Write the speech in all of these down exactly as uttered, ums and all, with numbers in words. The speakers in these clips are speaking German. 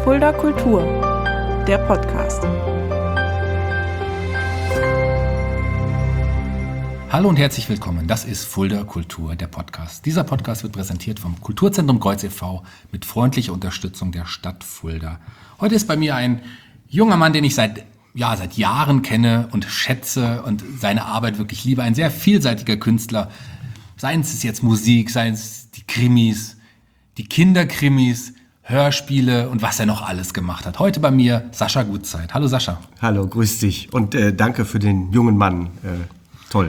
Fulda Kultur, der Podcast. Hallo und herzlich willkommen, das ist Fulda Kultur, der Podcast. Dieser Podcast wird präsentiert vom Kulturzentrum Kreuz e V mit freundlicher Unterstützung der Stadt Fulda. Heute ist bei mir ein junger Mann, den ich seit, ja, seit Jahren kenne und schätze und seine Arbeit wirklich liebe. Ein sehr vielseitiger Künstler, seien es jetzt Musik, seien es die Krimis, die Kinderkrimis, Hörspiele und was er noch alles gemacht hat. Heute bei mir Sascha Gutzeit. Hallo Sascha. Hallo, grüß dich und äh, danke für den jungen Mann. Äh, toll.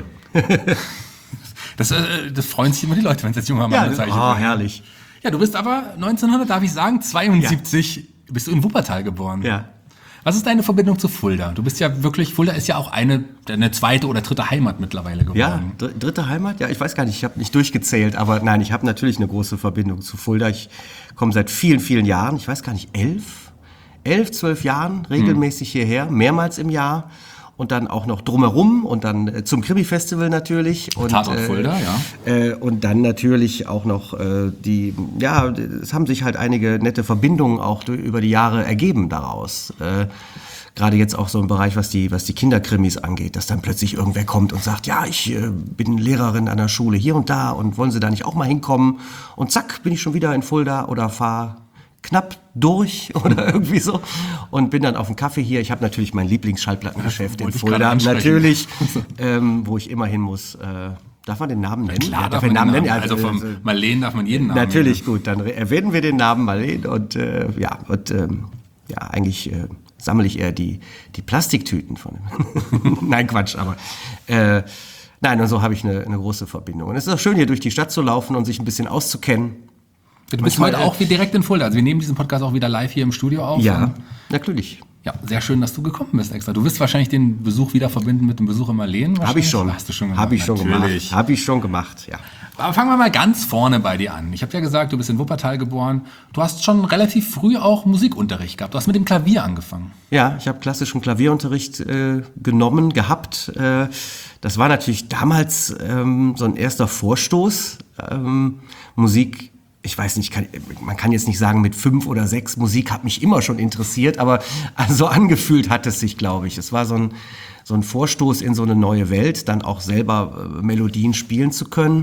das, äh, das freuen sich immer die Leute, wenn es jetzt junger Mann ja, bezeichnet wird. Oh, wird. herrlich. Ja, du bist aber neunzehnhundert, darf ich sagen, zweiundsiebzig, ja. Bist du in Wuppertal geboren. Ja. Was ist deine Verbindung zu Fulda? Du bist ja wirklich, Fulda ist ja auch eine, eine zweite oder dritte Heimat mittlerweile geworden. Ja, dr- dritte Heimat? Ja, ich weiß gar nicht, ich habe nicht durchgezählt, aber nein, ich habe natürlich eine große Verbindung zu Fulda. Ich komme seit vielen, vielen Jahren, ich weiß gar nicht, elf, elf, zwölf Jahren regelmäßig hm. hierher, mehrmals im Jahr. Und dann auch noch drumherum und dann äh, zum Krimi-Festival natürlich. Und, Tatort Fulda, ja. Äh, und dann natürlich auch noch äh, die, ja, es haben sich halt einige nette Verbindungen auch durch, über die Jahre ergeben daraus. Äh, Gerade jetzt auch so im Bereich, was die, was die Kinderkrimis angeht, dass dann plötzlich irgendwer kommt und sagt, ja, ich äh, bin Lehrerin an der Schule hier und da und wollen Sie da nicht auch mal hinkommen? Und zack, bin ich schon wieder in Fulda oder fahre knapp durch oder irgendwie so und bin dann auf dem Kaffee hier. Ich habe natürlich mein Lieblingsschallplattengeschäft in Fulda, natürlich, ähm, wo ich immer hin muss. Äh, darf man den Namen nennen? Ja, klar, ja, darf man man den Namen Namen. nennen? Also vom also, Marleen darf man jeden Namen natürlich, nennen. Gut, dann erwähnen wir den Namen Marleen und äh, ja, und ähm, ja, eigentlich äh, sammle ich eher die, die Plastiktüten von dem. Nein, Quatsch, aber äh, nein, und so habe ich eine, eine große Verbindung. Und es ist auch schön, hier durch die Stadt zu laufen und sich ein bisschen auszukennen. Du bist heute auch wie direkt in Fulda. Also wir nehmen diesen Podcast auch wieder live hier im Studio auf. Ja, natürlich. Ja, sehr schön, dass du gekommen bist extra. Du wirst wahrscheinlich den Besuch wieder verbinden mit dem Besuch in Marleen. Habe ich schon. Hast du schon gemacht? Habe ich schon natürlich. gemacht. Habe ich schon gemacht, ja. Aber fangen wir mal ganz vorne bei dir an. Ich habe ja gesagt, du bist in Wuppertal geboren. Du hast schon relativ früh auch Musikunterricht gehabt. Du hast mit dem Klavier angefangen. Ja, ich habe klassischen Klavierunterricht äh, genommen, gehabt. Äh, das war natürlich damals ähm, so ein erster Vorstoß. Ähm, Musik, ich weiß nicht, kann, man kann jetzt nicht sagen mit fünf oder sechs, Musik hat mich immer schon interessiert, aber so angefühlt hat es sich, glaube ich. Es war so ein, so ein Vorstoß in so eine neue Welt, dann auch selber äh, Melodien spielen zu können.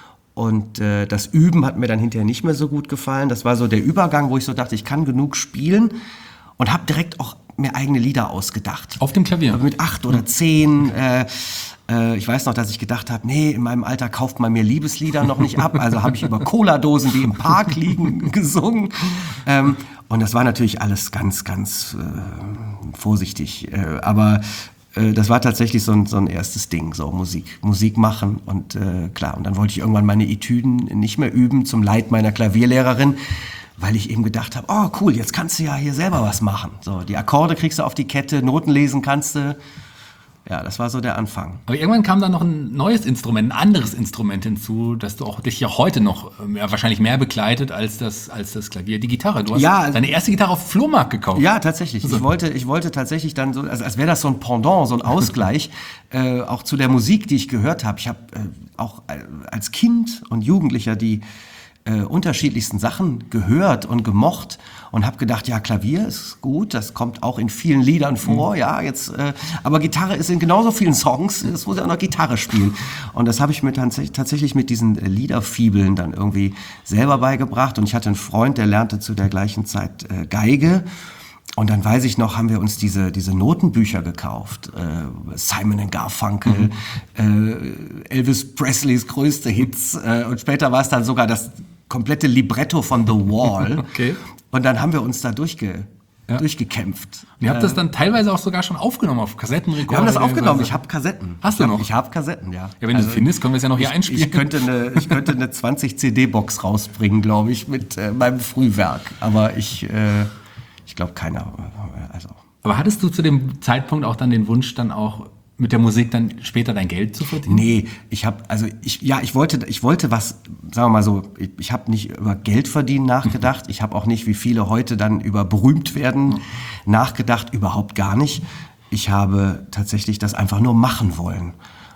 Und äh, das Üben hat mir dann hinterher nicht mehr so gut gefallen. Das war so der Übergang, wo ich so dachte, ich kann genug spielen und habe direkt auch mir eigene Lieder ausgedacht. Auf dem Klavier? Mit acht oder zehn. Äh, äh, ich weiß noch, dass ich gedacht habe, nee, in meinem Alter kauft man mir Liebeslieder noch nicht ab. Also habe ich über Cola-Dosen, die im Park liegen, gesungen. Ähm, und das war natürlich alles ganz, ganz äh, vorsichtig. Äh, aber das war tatsächlich so ein, so ein erstes Ding, so Musik, Musik machen und äh, klar. Und dann wollte ich irgendwann meine Etüden nicht mehr üben, zum Leid meiner Klavierlehrerin, weil ich eben gedacht habe, oh cool, jetzt kannst du ja hier selber was machen. So, die Akkorde kriegst du auf die Kette, Noten lesen kannst du. Ja, das war so der Anfang. Aber irgendwann kam dann noch ein neues Instrument, ein anderes Instrument hinzu, das du auch dich ja heute noch ja, wahrscheinlich mehr begleitet als das, als das Klavier, die Gitarre. Du hast ja, deine erste Gitarre auf dem Flohmarkt gekauft. Ja, tatsächlich. Ich wollte, ich wollte tatsächlich dann so, also als wäre das so ein Pendant, so ein Ausgleich, äh, auch zu der Musik, die ich gehört habe. Ich habe äh, auch äh, als Kind und Jugendlicher die äh, unterschiedlichsten Sachen gehört und gemocht und habe gedacht, ja, Klavier ist gut, das kommt auch in vielen Liedern vor, mhm. ja, jetzt, äh, aber Gitarre ist in genauso vielen Songs, es muss ja auch noch Gitarre spielen. Und das habe ich mir tats- tatsächlich mit diesen äh, Liederfibeln dann irgendwie selber beigebracht. Und ich hatte einen Freund, der lernte zu der gleichen Zeit äh, Geige. Und dann weiß ich noch, haben wir uns diese, diese Notenbücher gekauft. Äh, Simon and Garfunkel, mhm. äh, Elvis Presleys größte Hits. Äh, und später war es dann sogar das komplette Libretto von The Wall. Okay. Und dann haben wir uns da durchge, ja. durchgekämpft. Und ihr habt äh, das dann teilweise auch sogar schon aufgenommen auf Kassettenrekorder? Wir haben das aufgenommen. Ich habe Kassetten. Hast du noch? Ich habe Kassetten, ja. Ja, wenn also, du findest, können wir es ja noch hier ich, einspielen. Ich könnte eine, ich könnte eine zwanzig C D-Box rausbringen, glaube ich, mit äh, meinem Frühwerk. Aber ich... Äh, Ich glaube, keiner. Also. Aber hattest du zu dem Zeitpunkt auch dann den Wunsch, dann auch mit der Musik dann später dein Geld zu verdienen? Nee, ich habe, also ich, ja, ich wollte, ich wollte was, sagen wir mal so, ich, ich habe nicht über Geld verdienen nachgedacht. Ich habe auch nicht, wie viele heute dann über berühmt werden, nachgedacht. Überhaupt gar nicht. Ich habe tatsächlich das einfach nur machen wollen.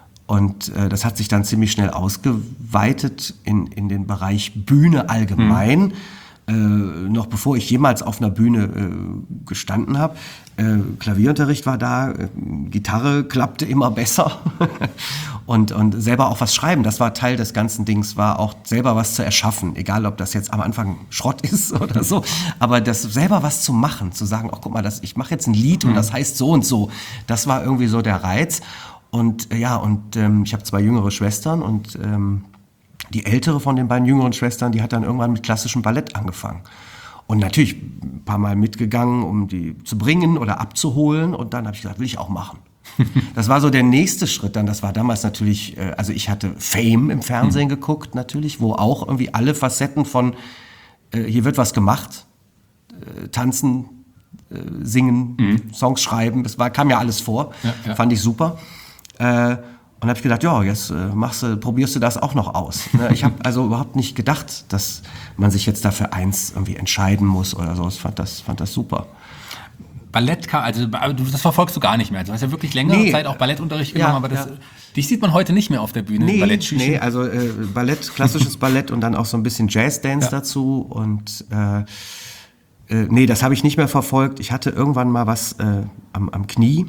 Und äh, das hat sich dann ziemlich schnell ausgeweitet in, in den Bereich Bühne allgemein. Mhm. äh, noch bevor ich jemals auf einer Bühne äh, gestanden habe. Äh, Klavierunterricht war da, äh, Gitarre klappte immer besser und, und selber auch was schreiben, das war Teil des ganzen Dings, war auch selber was zu erschaffen, egal ob das jetzt am Anfang Schrott ist oder so, aber das selber was zu machen, zu sagen, ach guck mal, das, ich mache jetzt ein Lied und das heißt so und so, das war irgendwie so der Reiz. Und äh, ja, und ähm, ich habe zwei jüngere Schwestern und ähm, die ältere von den beiden jüngeren Schwestern, die hat dann irgendwann mit klassischem Ballett angefangen. Und natürlich ein paar Mal mitgegangen, um die zu bringen oder abzuholen. Und dann habe ich gesagt, will ich auch machen. Das war so der nächste Schritt dann. Das war damals natürlich, äh, also ich hatte Fame im Fernsehen mhm. geguckt natürlich, wo auch irgendwie alle Facetten von, äh, hier wird was gemacht, äh, tanzen, äh, singen, mhm. Songs schreiben, das war, kam ja alles vor, ja, ja. Fand ich super. Äh, Und habe ich gedacht, ja, jetzt äh, machst du, probierst du das auch noch aus. Ne? Ich habe also überhaupt nicht gedacht, dass man sich jetzt dafür eins irgendwie entscheiden muss oder so. Ich fand das, fand das super. Ballett, also das verfolgst du gar nicht mehr. Du hast ja wirklich längere nee. Zeit auch Ballettunterricht genommen, ja, aber das, ja. dich sieht man heute nicht mehr auf der Bühne. Nee, Ballettschüchen. nee, also äh, Ballett, klassisches Ballett und dann auch so ein bisschen Jazzdance ja. dazu. Und äh, äh, nee, das habe ich nicht mehr verfolgt. Ich hatte irgendwann mal was äh, am, am Knie.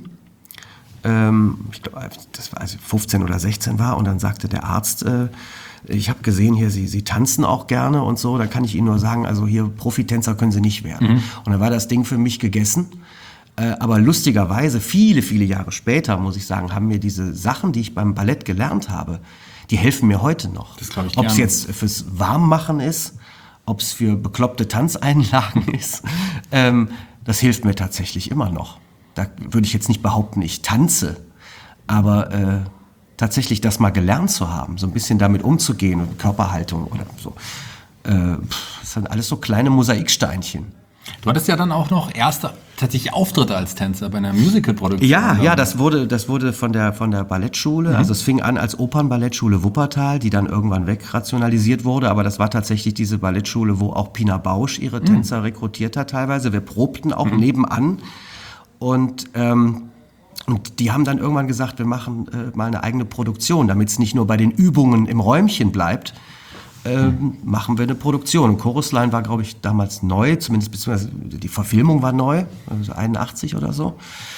Ich glaube, das war, als ich fünfzehn oder sechzehn war und dann sagte der Arzt, äh, ich habe gesehen hier, Sie, Sie tanzen auch gerne und so, dann kann ich Ihnen nur sagen, also hier Profitänzer können Sie nicht werden. Mhm. Und dann war das Ding für mich gegessen. Äh, aber lustigerweise, viele, viele Jahre später, muss ich sagen, haben mir diese Sachen, die ich beim Ballett gelernt habe, die helfen mir heute noch. Das glaube ich Ob es gerne. jetzt fürs Warmmachen ist, ob es für bekloppte Tanzeinlagen ist, ähm, das hilft mir tatsächlich immer noch. Da würde ich jetzt nicht behaupten, ich tanze, aber äh, tatsächlich das mal gelernt zu haben, so ein bisschen damit umzugehen und Körperhaltung oder so, äh, das sind alles so kleine Mosaiksteinchen. Du hattest ja dann auch noch erste tatsächlich Auftritte als Tänzer bei einer Musical-Produktion. Ja, ja, das wurde, das wurde von der, von der Ballettschule, mhm. also es fing an als Opernballettschule Wuppertal, die dann irgendwann wegrationalisiert wurde, aber das war tatsächlich diese Ballettschule, wo auch Pina Bausch ihre Tänzer mhm. rekrutiert hat teilweise. Wir probten auch mhm. nebenan. Und, ähm, und die haben dann irgendwann gesagt, wir machen äh, mal eine eigene Produktion, damit es nicht nur bei den Übungen im Räumchen bleibt, ähm, machen wir eine Produktion. Chorusline war, glaube ich, damals neu, zumindest beziehungsweise die Verfilmung war neu, also einundachtzig oder so.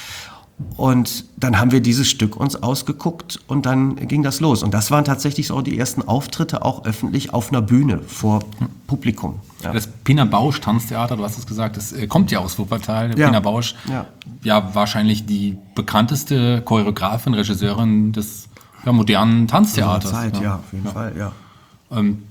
Und dann haben wir dieses Stück uns ausgeguckt und dann ging das los. Und das waren tatsächlich so die ersten Auftritte auch öffentlich auf einer Bühne vor Publikum. Ja. Das Pina Bausch Tanztheater, du hast es gesagt, das äh, kommt ja aus Wuppertal. Ja. Pina Bausch, ja. ja wahrscheinlich die bekannteste Choreografin, Regisseurin des ja, modernen Tanztheaters. Zeit, ja. ja, auf jeden ja. Fall, ja. Ähm,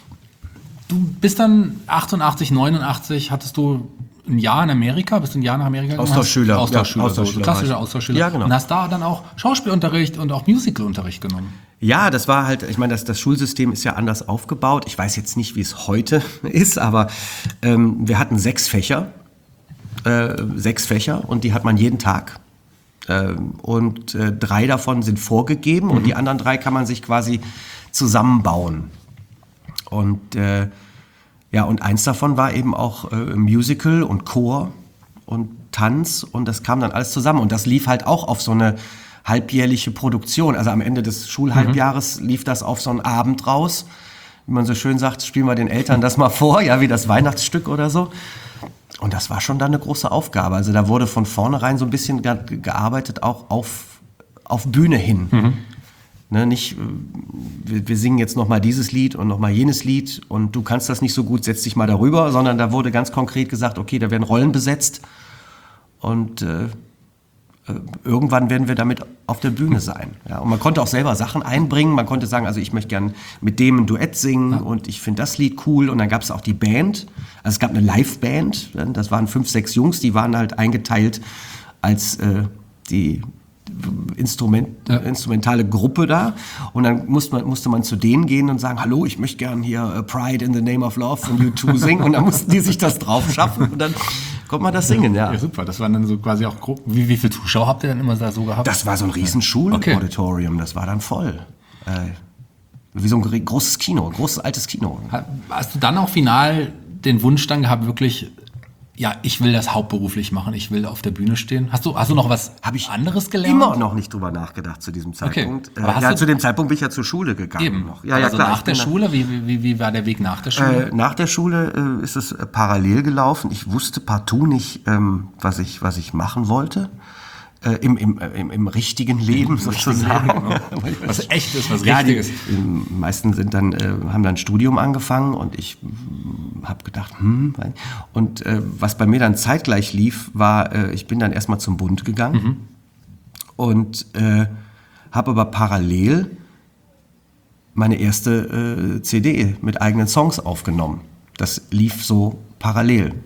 du bist dann achtundachtzig, neunundachtzig, hattest du ein Jahr in Amerika, bist du ein Jahr nach Amerika gegangen? Austauschschüler. Austauschschüler, ja, Austauschschüler so, klassischer Austauschschüler. Ja, genau. Und hast da dann auch Schauspielunterricht und auch Musicalunterricht genommen. Ja, das war halt, ich meine, das, das Schulsystem ist ja anders aufgebaut. Ich weiß jetzt nicht, wie es heute ist, aber ähm, wir hatten sechs Fächer, äh, sechs Fächer und die hat man jeden Tag. Ähm, und äh, drei davon sind vorgegeben mhm. und die anderen drei kann man sich quasi zusammenbauen. Und äh, ja, und eins davon war eben auch äh, Musical und Chor und Tanz und das kam dann alles zusammen und das lief halt auch auf so eine halbjährliche Produktion. Also am Ende des Schulhalbjahres mhm. lief das auf so einen Abend raus. Wie man so schön sagt, spielen wir den Eltern das mal vor, ja, wie das Weihnachtsstück oder so. Und das war schon dann eine große Aufgabe. Also da wurde von vornherein so ein bisschen ge- gearbeitet, auch auf, auf Bühne hin. Mhm. Ne, nicht, wir, wir singen jetzt nochmal dieses Lied und nochmal jenes Lied und du kannst das nicht so gut, setz dich mal darüber, sondern da wurde ganz konkret gesagt, okay, da werden Rollen besetzt und äh, irgendwann werden wir damit auf der Bühne sein. Ja, und man konnte auch selber Sachen einbringen, man konnte sagen, also ich möchte gern mit dem ein Duett singen ja. und ich finde das Lied cool und dann gab es auch die Band, also es gab eine Live-Band, das waren fünf, sechs Jungs, die waren halt eingeteilt als äh, die Instrument, ja. instrumentale Gruppe da und dann musste man, musste man zu denen gehen und sagen, hallo, ich möchte gern hier uh, Pride in the Name of Love von U zwei singen und dann mussten die sich das drauf schaffen und dann konnte man das singen, ja. Ja, super, das waren dann so quasi auch Gruppen. Wie, wie viele Zuschauer habt ihr dann immer da so gehabt? Das war so ein riesen Schulauditorium, okay. Das war dann voll. Äh, wie so ein großes Kino, ein großes altes Kino. Hast du dann auch final den Wunsch dann gehabt, wirklich ja, ich will das hauptberuflich machen, ich will auf der Bühne stehen. Hast du, hast du noch was Habe ich anderes gelernt? Immer noch nicht drüber nachgedacht zu diesem Zeitpunkt. Okay. Aber Äh, hast ja, du- zu dem Zeitpunkt bin ich ja zur Schule gegangen. Eben. Noch. Ja, ja, also klar. nach ich der bin da- Schule, wie, wie, wie war der Weg nach der Schule? Äh, nach der Schule äh, ist es äh, parallel gelaufen. Ich wusste partout nicht, ähm, was ich, was ich machen wollte. Äh, im, im, äh, im, Im richtigen Leben sozusagen. Was echt ist, was Ja, die, richtig ist. die meisten sind dann, äh, haben dann ein Studium angefangen und ich habe gedacht, hm. Und äh, was bei mir dann zeitgleich lief, war, äh, ich bin dann erstmal zum Bund gegangen Mhm. und äh, habe aber parallel meine erste äh, C D mit eigenen Songs aufgenommen. Das lief so parallel.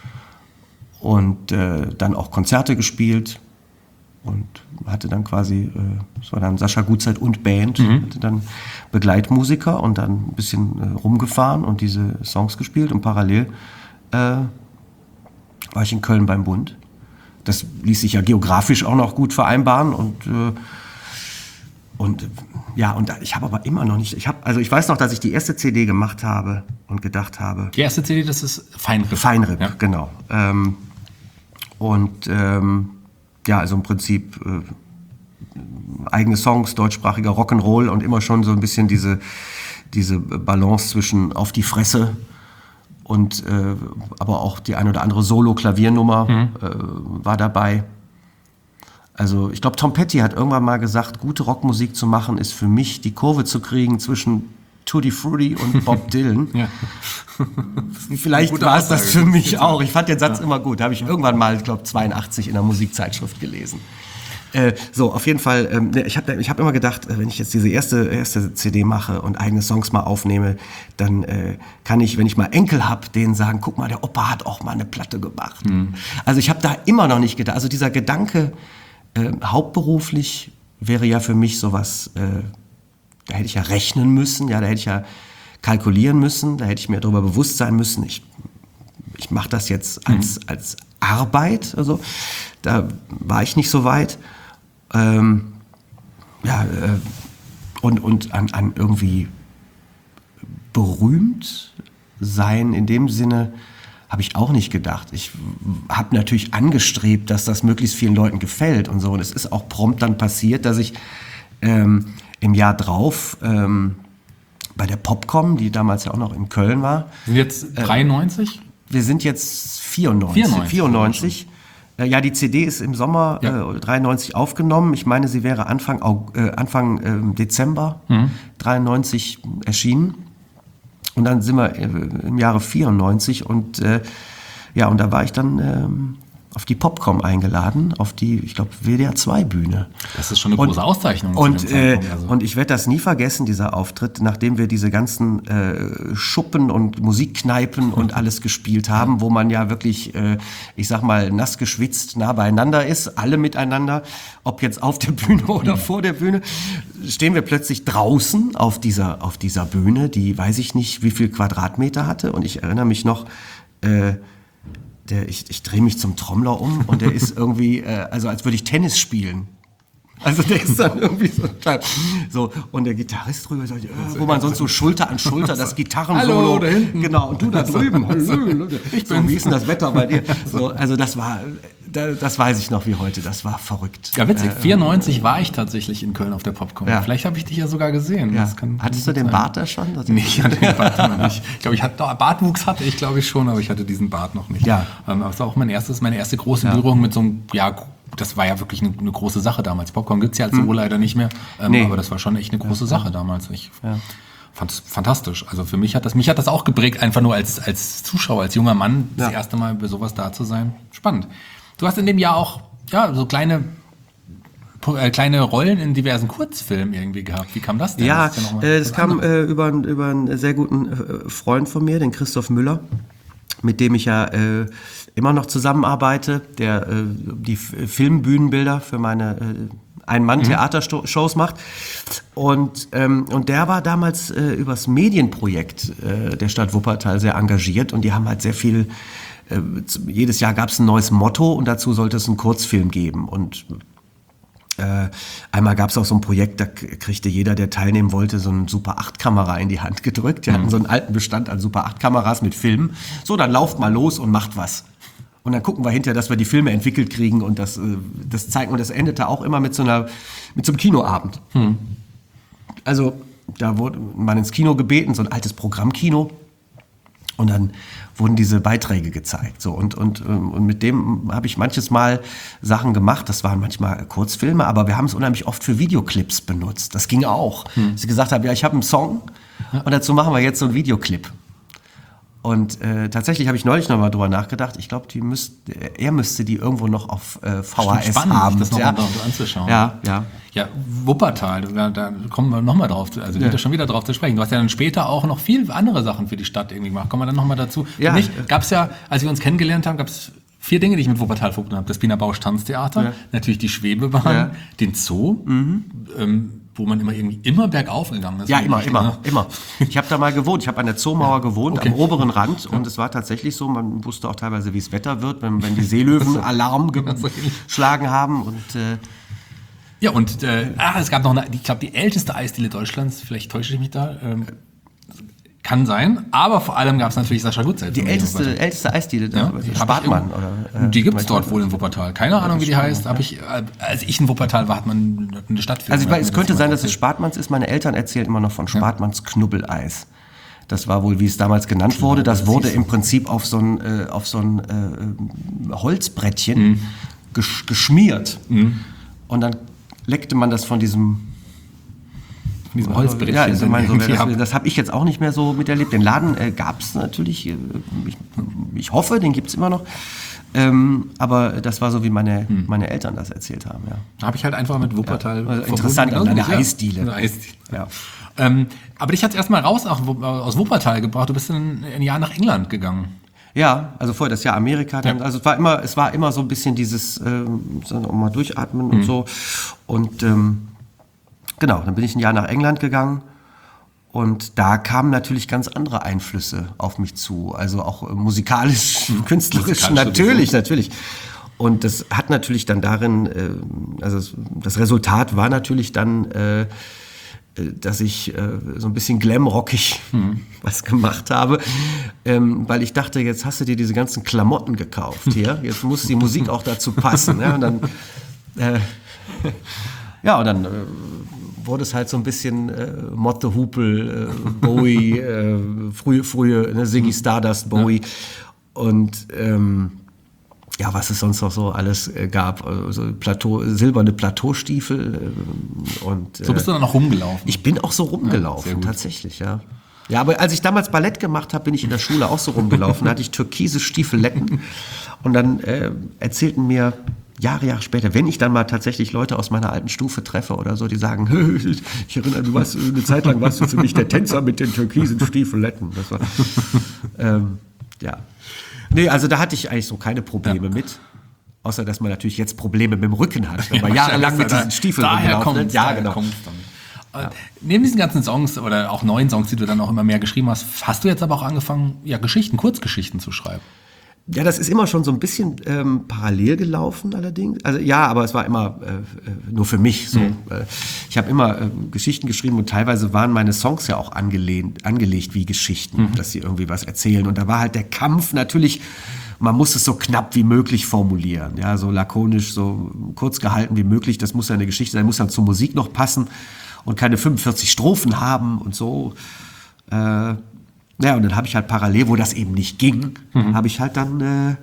Und äh, dann auch Konzerte gespielt und hatte dann quasi, äh, das war dann Sascha Gutzeit und Band, Mhm. hatte dann Begleitmusiker und dann ein bisschen äh, rumgefahren und diese Songs gespielt und parallel äh, war ich in Köln beim Bund. Das ließ sich ja geografisch auch noch gut vereinbaren und äh, und äh, ja, und ich habe aber immer noch nicht, ich habe, also ich weiß noch, dass ich die erste C D gemacht habe und gedacht habe, Die erste C D, das ist Feinripp. Feinripp, Ja. genau. Ähm, und ähm, ja, also im Prinzip äh, eigene Songs, deutschsprachiger Rock'n'Roll und immer schon so ein bisschen diese, diese Balance zwischen auf die Fresse und äh, aber auch die ein oder andere Solo-Klaviernummer Mhm. äh, war dabei. Also ich glaube, Tom Petty hat irgendwann mal gesagt, gute Rockmusik zu machen, ist für mich die Kurve zu kriegen zwischen Tutti Frutti und Bob Dylan. Ja. Vielleicht Gute war es das Aussage. für mich auch. Ich fand den Satz immer gut. Habe ich irgendwann mal, ich glaube, zweiundachtzig in einer Musikzeitschrift gelesen. Äh, so, auf jeden Fall, ähm, ne, ich habe ich hab immer gedacht, äh, wenn ich jetzt diese erste, erste C D mache und eigene Songs mal aufnehme, dann äh, kann ich, wenn ich mal Enkel habe, denen sagen, guck mal, der Opa hat auch mal eine Platte gemacht. Also ich habe da immer noch nicht gedacht, also dieser Gedanke, äh, hauptberuflich wäre ja für mich sowas, äh, da hätte ich ja rechnen müssen, ja, da hätte ich ja kalkulieren müssen, da hätte ich mir darüber bewusst sein müssen, ich, ich mache das jetzt als, mhm. als Arbeit, also da war ich nicht so weit. Ähm, ja, äh, und, und an, an irgendwie berühmt sein in dem Sinne habe ich auch nicht gedacht. Ich habe natürlich angestrebt, dass das möglichst vielen Leuten gefällt und so. Und es ist auch prompt dann passiert, dass ich ähm, im Jahr drauf ähm, bei der Popcom, die damals ja auch noch in Köln war. Sind jetzt dreiundneunzig? Wir sind jetzt vierundneunzig. vierundneunzig. vierundneunzig. Äh, ja, die C D ist im Sommer Ja. äh, dreiundneunzig aufgenommen. Ich meine, sie wäre Anfang, Aug- äh, Anfang äh, Dezember Mhm. dreiundneunzig erschienen. Und dann sind wir äh, im Jahre vierundneunzig und äh, ja, und da war ich dann ähm, auf die Popcom eingeladen, auf die, ich glaube, W D R zwei Bühne. Das ist schon eine Und- große Auszeichnung. zu Und, dem äh, Zeitpunkt, also. und ich werde das nie vergessen, dieser Auftritt, nachdem wir diese ganzen äh, Schuppen und Musikkneipen und alles gespielt haben, wo man ja wirklich, äh, ich sag mal, nass geschwitzt nah beieinander ist, alle miteinander, ob jetzt auf der Bühne oder vor der Bühne, stehen wir plötzlich draußen auf dieser, auf dieser Bühne, die weiß ich nicht, wie viel Quadratmeter hatte. Und ich erinnere mich noch, äh, der, ich, ich drehe mich zum Trommler um und der ist irgendwie, äh, also als würde ich Tennis spielen. Also der ist dann irgendwie so, so und der Gitarrist drüber sagt, äh, wo man sonst so Schulter an Schulter das Gitarrensolo, Hallo, da hinten. genau, und du da drüben, hallo, Ich so, bin's. wie ist denn das Wetter bei dir? So, also das war, da- das weiß ich noch wie heute, das war verrückt. Ja, witzig. vierundneunzig war ich tatsächlich in Köln auf der Popcom. Ja. Vielleicht habe ich dich ja sogar gesehen. Ja. Das kann, Hattest kann du den sein. Bart da schon? Das- Nee, ich hatte den Bart noch nicht. Ich glaube, ich hatte doch, Bartwuchs hatte ich, glaube ich, schon, aber ich hatte diesen Bart noch nicht. Ja. Ähm, das war auch mein erstes, meine erste große Berührung mit so einem, ja, das war ja wirklich eine, eine große Sache damals. Popcorn gibt's ja so leider nicht mehr. Ähm, Hm. Nee. Aber das war schon echt eine große Sache damals. Ich fand es fantastisch. Also für mich hat das, mich hat das auch geprägt, einfach nur als, als Zuschauer, als junger Mann, das Ja. erste Mal bei sowas da zu sein. Spannend. Du hast in dem Jahr auch, ja, so kleine, äh, kleine Rollen in diversen Kurzfilmen irgendwie gehabt. Wie kam das denn? Ja, Das ist ja noch mal äh, das was kam anderes. äh, über, einen- über einen sehr guten äh, Freund von mir, den Christoph Müller, mit dem ich ja äh, immer noch zusammenarbeite, der äh, die F- Filmbühnenbilder für meine äh, Ein-Mann-Theatershows macht. Und, ähm, und der war damals äh, übers Medienprojekt äh, der Stadt Wuppertal sehr engagiert und die haben halt sehr viel, äh, z- jedes Jahr gab es ein neues Motto und dazu sollte es einen Kurzfilm geben. Und Äh, einmal gab es auch so ein Projekt, da k- kriegte jeder, der teilnehmen wollte, so eine Super acht Kamera in die Hand gedrückt. Die hatten so einen alten Bestand an Super acht Kameras mit Filmen. So, dann lauft mal los und macht was. Und dann gucken wir hinterher, dass wir die Filme entwickelt kriegen und das, das zeigen. Und das endete auch immer mit so, einer, mit so einem Kinoabend. Hm. Also da wurde man ins Kino gebeten, so ein altes Programmkino. Und dann wurden diese Beiträge gezeigt. So, und, und, und mit dem habe ich manches Mal Sachen gemacht. Das waren manchmal Kurzfilme, aber wir haben es unheimlich oft für Videoclips benutzt. Das ging auch. Hm. Dass ich gesagt habe, ja, ich habe einen Song und dazu machen wir jetzt so einen Videoclip. Und äh, tatsächlich habe ich neulich noch mal drüber nachgedacht. Ich glaube, die müsst, er müsste die irgendwo noch auf äh, V H S spannend, haben. das noch ja. mal anzuschauen. Ja, ja. Ja, Wuppertal, da, da kommen wir noch mal drauf, also ja. schon wieder drauf zu sprechen. Du hast ja dann später auch noch viel andere Sachen für die Stadt irgendwie gemacht. Kommen wir dann noch mal dazu. Ja. Gab es ja, als wir uns kennengelernt haben, gab es vier Dinge, die ich mit Wuppertal verbunden habe. Das Wiener Bausch-Tanztheater, ja. natürlich die Schwebebahn, ja. den Zoo, mhm. ähm, wo man immer irgendwie immer bergauf gegangen ist. Ja, immer, immer, ne? immer. Ich habe da mal gewohnt. Ich habe an der Zoomauer ja. gewohnt, okay. am oberen Rand. Und es war tatsächlich so, man wusste auch teilweise, wie es Wetter wird, wenn, wenn die Seelöwen Alarm geschlagen haben. Und, äh, ja, und äh, ah, es gab noch eine, ich glaube, die älteste Eisdiele Deutschlands, vielleicht täusche ich mich da, ähm, kann sein, aber vor allem gab es natürlich Sascha Gutzelt. Die älteste, älteste Eisdiele, ja, die Spartmann. Oder, äh, die gibt es dort wohl in Wuppertal. Keine ja, Ahnung, wie die heißt. Ja. Ich, als ich in Wuppertal war, hat man eine Stadtführung. Also ich weiß, es könnte sein, dass es Spartmanns ist. Meine Eltern erzählen immer noch von Spartmanns ja. Knubbeleis. Das war wohl, wie es damals genannt Klar, wurde. Das, das wurde im Prinzip auf so ein, äh, auf so ein äh, Holzbrettchen mhm. gesch- geschmiert. Mhm. Und dann leckte man das von diesem Von diesem Holzbrettchen. Ja, also mein, so, das, das habe ich jetzt auch nicht mehr so miterlebt. Den Laden äh, gab es natürlich, äh, ich, ich hoffe, den gibt es immer noch. Ähm, aber das war so, wie meine, hm. meine Eltern das erzählt haben. Ja. Da habe ich halt einfach mit Wuppertal ja, also interessant, an eine Eisdiele. Eine Eisdiele. Ja. Ähm, aber dich hat es erstmal raus aus Wuppertal gebracht. Du bist ein, ein Jahr nach England gegangen. Ja, also vorher das Jahr Amerika. Dann, ja. Also es war immer, es war immer so ein bisschen dieses, ähm, auch mal durchatmen mhm. und so. Und ähm, genau, dann bin ich ein Jahr nach England gegangen und da kamen natürlich ganz andere Einflüsse auf mich zu. Also auch äh, musikalisch, mhm. künstlerisch, natürlich, natürlich. Und das hat natürlich dann darin, äh, also das Resultat war natürlich dann, äh, dass ich äh, so ein bisschen glamrockig hm. was gemacht habe, ähm, weil ich dachte, jetzt hast du dir diese ganzen Klamotten gekauft hier, jetzt muss die Musik auch dazu passen. Ja, und dann, äh, ja, und dann äh, wurde es halt so ein bisschen äh, Motte Hupel, äh, Bowie, äh, frühe, frühe ne, Ziggy Stardust, Bowie ja. und ähm, ja, was es sonst noch so alles äh, gab, also Plateau, silberne Plateaustiefel äh, und so bist du dann auch rumgelaufen? Ich bin auch so rumgelaufen, ja, tatsächlich, ja. Ja, aber als ich damals Ballett gemacht habe, bin ich in der Schule auch so rumgelaufen, da hatte ich türkise Stiefeletten und dann äh, erzählten mir Jahre, Jahre später, wenn ich dann mal tatsächlich Leute aus meiner alten Stufe treffe oder so, die sagen, ich erinnere, du warst eine Zeit lang warst du für mich der Tänzer mit den türkisen Stiefeletten. Das war, ähm, ja. Nee, also da hatte ich eigentlich so keine Probleme ja. mit. Außer, dass man natürlich jetzt Probleme mit dem Rücken hat, wenn man ja, jahrelang mit diesen Stiefeln rumgelaufen ist. Ja, genau. Ja. Neben diesen ganzen Songs oder auch neuen Songs, die du dann auch immer mehr geschrieben hast, hast du jetzt aber auch angefangen, ja, Geschichten, Kurzgeschichten zu schreiben? Ja, das ist immer schon so ein bisschen ähm, parallel gelaufen allerdings. Also ja, aber es war immer äh, nur für mich so. Mhm. Ich habe immer äh, Geschichten geschrieben und teilweise waren meine Songs ja auch angelehnt, angelegt wie Geschichten, mhm. dass sie irgendwie was erzählen. Und da war halt der Kampf natürlich, man muss es so knapp wie möglich formulieren, ja, so lakonisch, so kurz gehalten wie möglich. Das muss ja eine Geschichte sein, muss dann zur Musik noch passen und keine fünfundvierzig Strophen haben und so. Äh, Ja, und dann habe ich halt parallel, wo das eben nicht ging, mhm. habe ich halt dann äh,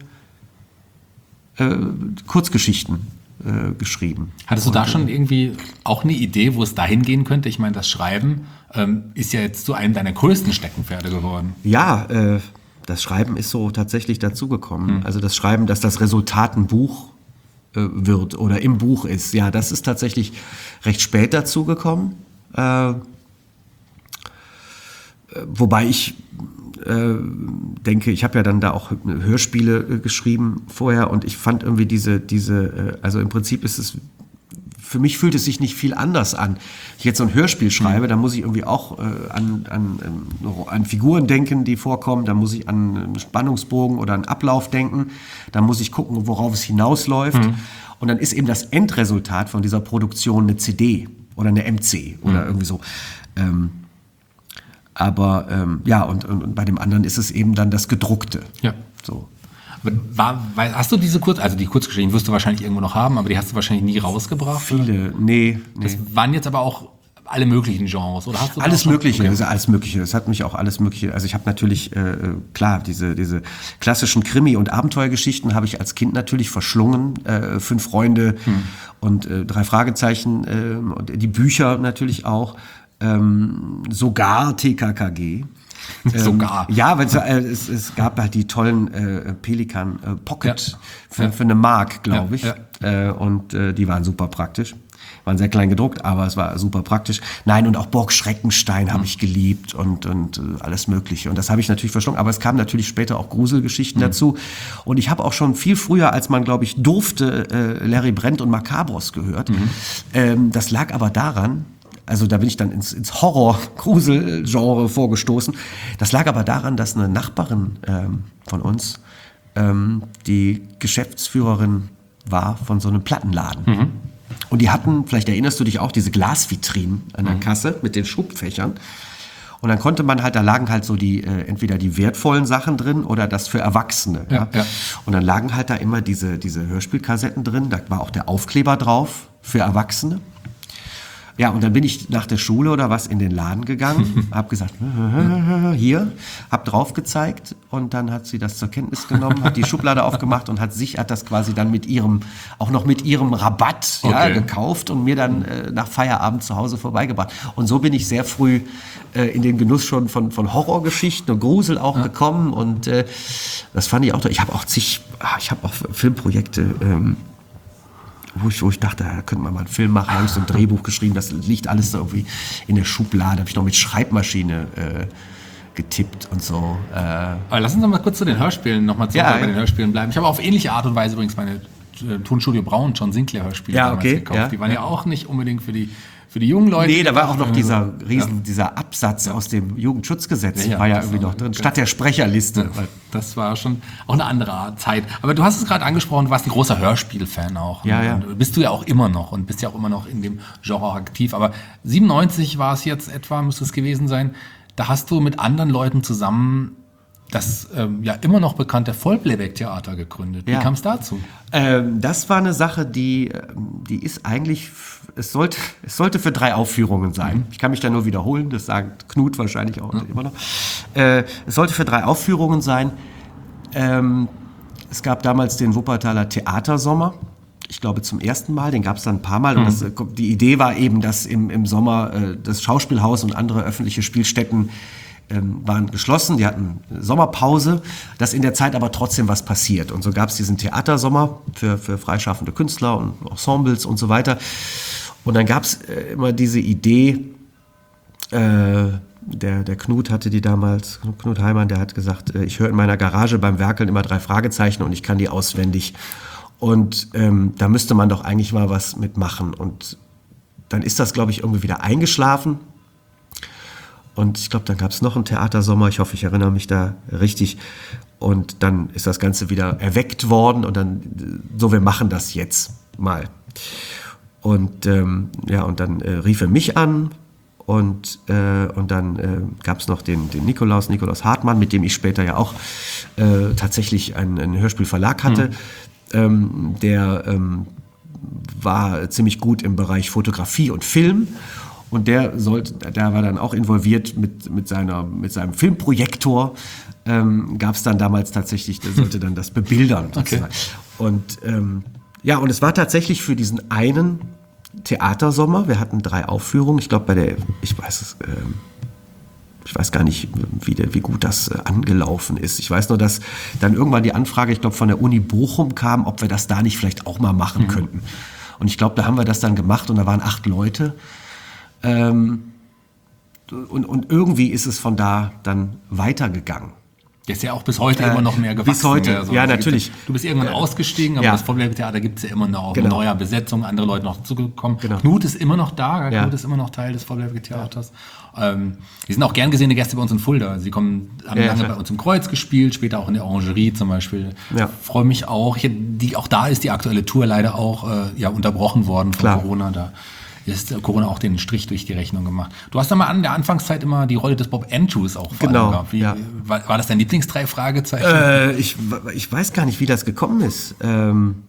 äh, Kurzgeschichten äh, geschrieben. Hattest du da und, schon irgendwie auch eine Idee, wo es dahin gehen könnte? Ich meine, das Schreiben ähm, ist ja jetzt zu einem deiner größten Steckenpferde geworden. Ja, äh, das Schreiben ist so tatsächlich dazugekommen. Mhm. Also das Schreiben, dass das Resultat ein Buch äh, wird oder im Buch ist. Ja, das ist tatsächlich recht spät dazugekommen. Äh, Wobei ich äh, denke, ich habe ja dann da auch Hörspiele äh, geschrieben vorher und ich fand irgendwie diese, diese äh, also im Prinzip ist es, für mich fühlt es sich nicht viel anders an. Wenn ich jetzt so ein Hörspiel schreibe, mhm. dann muss ich irgendwie auch äh, an, an, an Figuren denken, die vorkommen, dann muss ich an einen Spannungsbogen oder einen Ablauf denken, dann muss ich gucken, worauf es hinausläuft mhm. und dann ist eben das Endresultat von dieser Produktion eine C D oder eine M C oder mhm. irgendwie so. Ähm, Aber ähm, ja, und, und, und bei dem anderen ist es eben dann das Gedruckte. Ja. So. Aber war, weil, hast du diese Kurz, also die Kurzgeschichten wirst du wahrscheinlich irgendwo noch haben, aber die hast du wahrscheinlich nie rausgebracht? Viele, nee, nee. Das waren jetzt aber auch alle möglichen Genres, oder hast du alles Mögliche, okay. also alles Mögliche. Es hat mich auch alles Mögliche. Also ich habe natürlich äh, klar diese diese klassischen Krimi- und Abenteuergeschichten habe ich als Kind natürlich verschlungen. Äh, Fünf Freunde hm. und äh, drei Fragezeichen äh, und die Bücher natürlich auch. Ähm, sogar T K K G. Sogar. Ähm, ja, weil es, äh, es, es gab halt die tollen äh, Pelikan äh, Pocket ja. Für, ja. für eine Mark, glaube ich. Ja, ja. Äh, und äh, die waren super praktisch. Waren sehr klein gedruckt, aber es war super praktisch. Nein, und auch Burg Schreckenstein mhm. habe ich geliebt und, und äh, alles Mögliche. Und das habe ich natürlich verschlungen. Aber es kamen natürlich später auch Gruselgeschichten mhm. dazu. Und ich habe auch schon viel früher, als man, glaube ich, durfte, äh, Larry Brent und Macabros gehört. Mhm. Ähm, das lag aber daran, also da bin ich dann ins, ins Horror-Grusel-Genre vorgestoßen. Das lag aber daran, dass eine Nachbarin ähm, von uns ähm, die Geschäftsführerin war von so einem Plattenladen. Mhm. Und die hatten, vielleicht erinnerst du dich auch, diese Glasvitrinen an der mhm. Kasse mit den Schubfächern. Und dann konnte man halt, da lagen halt so die, äh, entweder die wertvollen Sachen drin oder das für Erwachsene. Ja, ja. Ja. Und dann lagen halt da immer diese, diese Hörspielkassetten drin. Da war auch der Aufkleber drauf für Erwachsene. Ja, und dann bin ich nach der Schule oder was in den Laden gegangen, habe gesagt, hier, habe drauf gezeigt und dann hat sie das zur Kenntnis genommen, hat die Schublade aufgemacht und hat sich, hat das quasi dann mit ihrem, auch noch mit ihrem Rabatt okay. ja, gekauft und mir dann äh, nach Feierabend zu Hause vorbeigebracht. Und so bin ich sehr früh äh, in den Genuss schon von, von Horrorgeschichten und Grusel auch ja. gekommen und äh, das fand ich auch, ich habe auch zig, ich habe auch Filmprojekte, ähm, Wo ich, wo ich dachte, da könnte man mal einen Film machen, habe ich so ein Drehbuch geschrieben, das liegt alles so irgendwie in der Schublade, habe ich noch mit Schreibmaschine äh, getippt und so. Äh. Aber lass uns noch mal kurz zu den Hörspielen, noch mal zurück ja, bei ja. den Hörspielen bleiben. Ich habe auf ähnliche Art und Weise übrigens meine äh, Tonstudio Braun, John Sinclair Hörspiele ja, damals okay, gekauft. ja, Die waren ja. ja auch nicht unbedingt für die für die jungen Leute. Nee, da war auch noch dieser riesen, ja. dieser Absatz ja. aus dem Jugendschutzgesetz, ja, ja, war ja irgendwie noch drin, statt der Sprecherliste. Ja, das war schon auch eine andere Zeit. Aber du hast es gerade angesprochen, du warst ein großer Hörspiel-Fan auch. Ja, ja. Und bist du ja auch immer noch und bist ja auch immer noch in dem Genre aktiv. Aber siebenundneunzig war es jetzt etwa, müsste es gewesen sein, da hast du mit anderen Leuten zusammen das ähm, ja immer noch bekannte Vollplayback-Theater gegründet. Wie ja. kam es dazu? Ähm, das war eine Sache, die, die ist eigentlich, es sollte, es sollte für drei Aufführungen sein. Mhm. Ich kann mich da nur wiederholen, das sagt Knut wahrscheinlich auch mhm. immer noch. Äh, es sollte für drei Aufführungen sein. Ähm, es gab damals den Wuppertaler Theatersommer. Ich glaube zum ersten Mal, den gab es dann ein paar Mal. Mhm. Und das, die Idee war eben, dass im, im Sommer äh, das Schauspielhaus und andere öffentliche Spielstätten Ähm, waren geschlossen, die hatten Sommerpause, dass in der Zeit aber trotzdem was passiert. Und so gab es diesen Theatersommer für, für freischaffende Künstler und Ensembles und so weiter. Und dann gab es äh, immer diese Idee, äh, der, der Knut hatte die damals, Knut Heimann, der hat gesagt, äh, ich höre in meiner Garage beim Werkeln immer drei Fragezeichen und ich kann die auswendig. Und ähm, da müsste man doch eigentlich mal was mitmachen. Und dann ist das, glaube ich, irgendwie wieder eingeschlafen. Und ich glaube, dann gab es noch einen Theatersommer, ich hoffe, ich erinnere mich da richtig. Und dann ist das Ganze wieder erweckt worden und dann, so, wir machen das jetzt mal. Und ähm, ja, und dann äh, rief er mich an und, äh, und dann äh, gab es noch den, den Nikolaus, Nikolaus Hartmann, mit dem ich später ja auch äh, tatsächlich einen, einen Hörspielverlag hatte. Mhm. Ähm, der ähm, war ziemlich gut im Bereich Fotografie und Film. Und der sollte, der war dann auch involviert mit, mit, seiner, mit seinem Filmprojektor. Ähm, gab es dann damals tatsächlich, der sollte dann das bebildern. Okay. Und ähm, ja, und es war tatsächlich für diesen einen Theatersommer. Wir hatten drei Aufführungen. Ich glaube, bei der, ich weiß es, ähm, ich weiß gar nicht, wie, der, wie gut das äh, angelaufen ist. Ich weiß nur, dass dann irgendwann die Anfrage, ich glaube, von der Uni Bochum kam, ob wir das da nicht vielleicht auch mal machen mhm. könnten. Und ich glaube, da haben wir das dann gemacht und da waren acht Leute. Ähm, und, und irgendwie ist es von da dann weitergegangen. Der ist ja auch bis heute äh, immer noch mehr gewachsen. Bis heute, also, ja, also natürlich. Du bist irgendwann äh, ausgestiegen, aber ja. das Vollplayback-Theater gibt es ja immer noch. Genau. Mit neuer Besetzung, andere Leute noch dazugekommen. Genau. Knut ist immer noch da, ja. Knut ist immer noch Teil des Vollplayback-Theaters. Ja. Ähm, die sind auch gern gesehene Gäste bei uns in Fulda. Sie kommen, haben ja, lange ja. bei uns im Kreuz gespielt, später auch in der Orangerie zum Beispiel. Ja. Freue mich auch. Ich, die, auch da ist die aktuelle Tour leider auch äh, ja, unterbrochen worden von Klar. Corona. Da Jetzt hat Corona auch den Strich durch die Rechnung gemacht. Du hast dann mal an der Anfangszeit immer die Rolle des Bob Andrews auch vor Genau, allem gehabt. Wie, ja. war, war das dein Lieblingsdrei Fragezeichen? Äh, ich, ich weiß gar nicht, wie das gekommen ist. Ähm,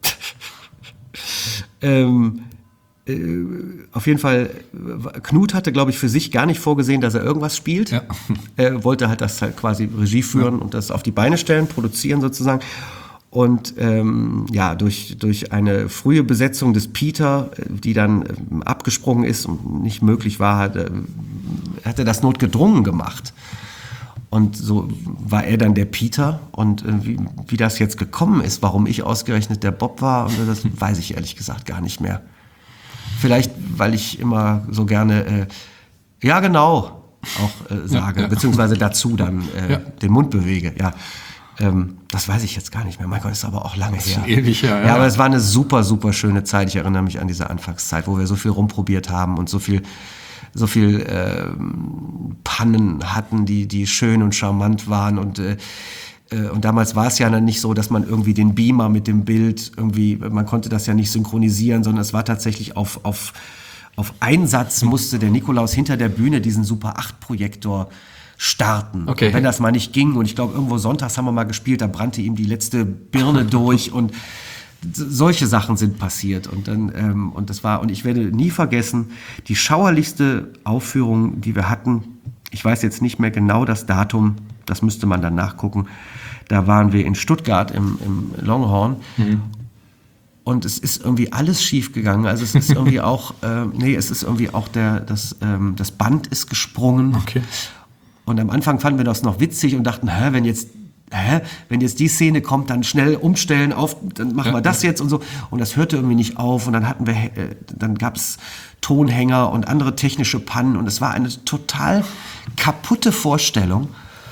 ähm, äh, auf jeden Fall, Knut hatte, glaube ich, für sich gar nicht vorgesehen, dass er irgendwas spielt. Ja. Er wollte halt das halt quasi Regie führen ja. und das auf die Beine stellen, produzieren sozusagen. Und ähm, ja, durch, durch eine frühe Besetzung des Peter, die dann ähm, abgesprungen ist und nicht möglich war, hat, äh, hat er das notgedrungen gemacht. Und so war er dann der Peter. Und äh, wie, wie das jetzt gekommen ist, warum ich ausgerechnet der Bob war, und das weiß ich ehrlich gesagt gar nicht mehr. Vielleicht, weil ich immer so gerne, äh, ja genau, auch äh, sage, ja, ja. beziehungsweise dazu dann äh, ja. den Mund bewege, ja. Ähm, das weiß ich jetzt gar nicht mehr. Mein Gott, ist aber auch lange her. Schon ewig her, ja. Ja, aber es war eine super, super schöne Zeit. Ich erinnere mich an diese Anfangszeit, wo wir so viel rumprobiert haben und so viel, so viel äh, Pannen hatten, die, die schön und charmant waren. Und, äh, äh, und damals war es ja dann nicht so, dass man irgendwie den Beamer mit dem Bild irgendwie, man konnte das ja nicht synchronisieren, sondern es war tatsächlich auf, auf, auf Einsatz musste der Nikolaus hinter der Bühne diesen Super acht Projektor starten, okay. wenn das mal nicht ging. Und ich glaube, irgendwo sonntags haben wir mal gespielt, da brannte ihm die letzte Birne durch und solche Sachen sind passiert. Und dann ähm, und das war und ich werde nie vergessen die schauerlichste Aufführung, die wir hatten. Ich weiß jetzt nicht mehr genau das Datum, das müsste man dann nachgucken. Da waren wir in Stuttgart im, im Longhorn. Mhm. Und es ist irgendwie alles schief gegangen. Also es ist irgendwie auch, äh, nee, es ist irgendwie auch der, das, ähm, das Band ist gesprungen. Okay. Und am Anfang fanden wir das noch witzig und dachten, hä, wenn jetzt, hä, wenn jetzt die Szene kommt, dann schnell umstellen, auf, dann machen wir das jetzt und so. Und das hörte irgendwie nicht auf. Und dann hatten wir, äh, dann gab es Tonhänger und andere technische Pannen. Und es war eine total kaputte Vorstellung.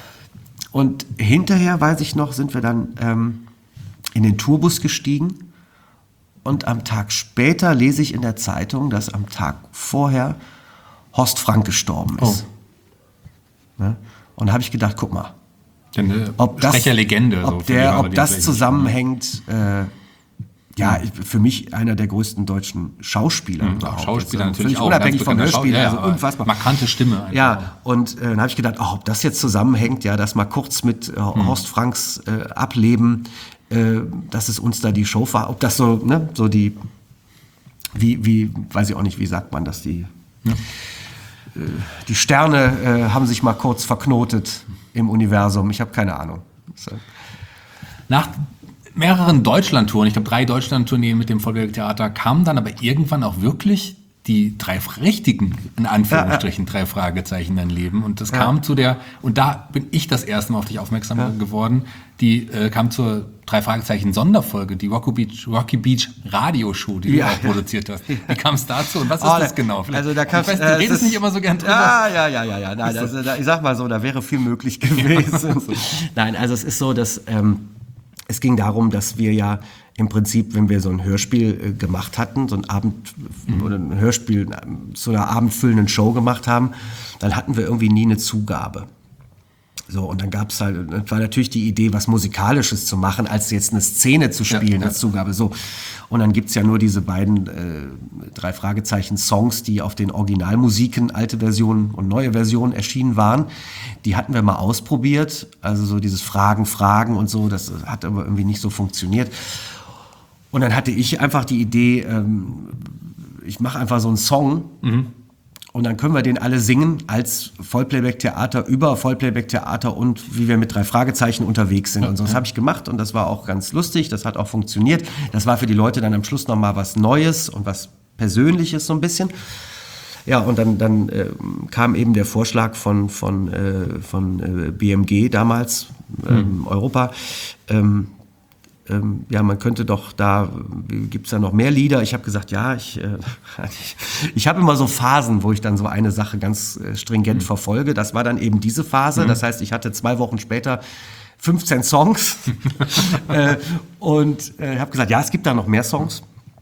Und hinterher, weiß ich noch, sind wir dann ähm, in den Tourbus gestiegen. Und am Tag später lese ich in der Zeitung, dass am Tag vorher Horst Frank gestorben ist. Oh. Ne? Und da habe ich gedacht, guck mal, Eine ob das, Sprecherlegende, ob, so der, ob das zusammenhängt, äh, ja, für mich einer der größten deutschen Schauspieler mhm, überhaupt. Schauspieler also, natürlich auch. Unabhängig vom Hörspiel, ja, also unfassbar. Markante Stimme. Einfach. Ja, und äh, dann habe ich gedacht, oh, ob das jetzt zusammenhängt, ja, dass mal kurz mit äh, mhm. Horst Franks äh, Ableben, äh, dass es uns da die Show war, ob das so, ne, so die, wie, wie, weiß ich auch nicht, wie sagt man das, die... Ja. Die Sterne äh, haben sich mal kurz verknotet im Universum. Ich habe keine Ahnung. So. Nach mehreren Deutschlandtouren, ich glaube drei Deutschlandtourneen mit dem Vollberg Theater, kamen dann aber irgendwann auch wirklich die drei richtigen, in Anführungsstrichen, ja, ja. drei Fragezeichen in dein Leben. Und das ja. kam zu der, und da bin ich das erste Mal auf dich aufmerksam ja. geworden, die äh, kam zur drei Fragezeichen Sonderfolge, die Rocky Beach, Rocky Beach Radioshow, die ja, du auch ja. produziert hast. Wie kam es dazu und was ist oh, das genau? Vielleicht, also da kam's, ich weiß, du äh, redest nicht immer so gern drüber. Ja, ja, ja, ja, ja. Nein, also, da, ich sag mal so, da wäre viel möglich gewesen. Ja. Nein, also es ist so, dass ähm, es ging darum, dass wir ja im Prinzip, wenn wir so ein Hörspiel äh, gemacht hatten, so ein Abend mhm. oder ein Hörspiel zu einer abendfüllenden Show gemacht haben, dann hatten wir irgendwie nie eine Zugabe. So, und dann gab's halt, das war natürlich die Idee, was Musikalisches zu machen, als jetzt eine Szene zu spielen ja, als ja. Zugabe. So. Und dann gibt's ja nur diese beiden äh, drei Fragezeichen-Songs, die auf den Originalmusiken, alte Versionen und neue Versionen erschienen waren. Die hatten wir mal ausprobiert. Also so dieses Fragen, Fragen und so, das hat aber irgendwie nicht so funktioniert. Und dann hatte ich einfach die Idee, ähm, ich mache einfach so einen Song, mhm. und dann können wir den alle singen als Vollplayback-Theater über Vollplayback-Theater und wie wir mit drei Fragezeichen unterwegs sind. Und so, das habe ich gemacht und das war auch ganz lustig, das hat auch funktioniert. Das war für die Leute dann am Schluss nochmal was Neues und was Persönliches so ein bisschen. Ja, und dann, dann äh, kam eben der Vorschlag von, von, äh, von äh, B M G damals, ähm, mhm. Europa, ähm, Ähm, ja, man könnte doch da, gibt's da noch mehr Lieder? Ich habe gesagt, ja, ich, äh, ich, ich habe immer so Phasen, wo ich dann so eine Sache ganz äh, stringent mhm. verfolge. Das war dann eben diese Phase. Mhm. Das heißt, ich hatte zwei Wochen später fünfzehn Songs äh, und äh, habe gesagt, ja, es gibt da noch mehr Songs.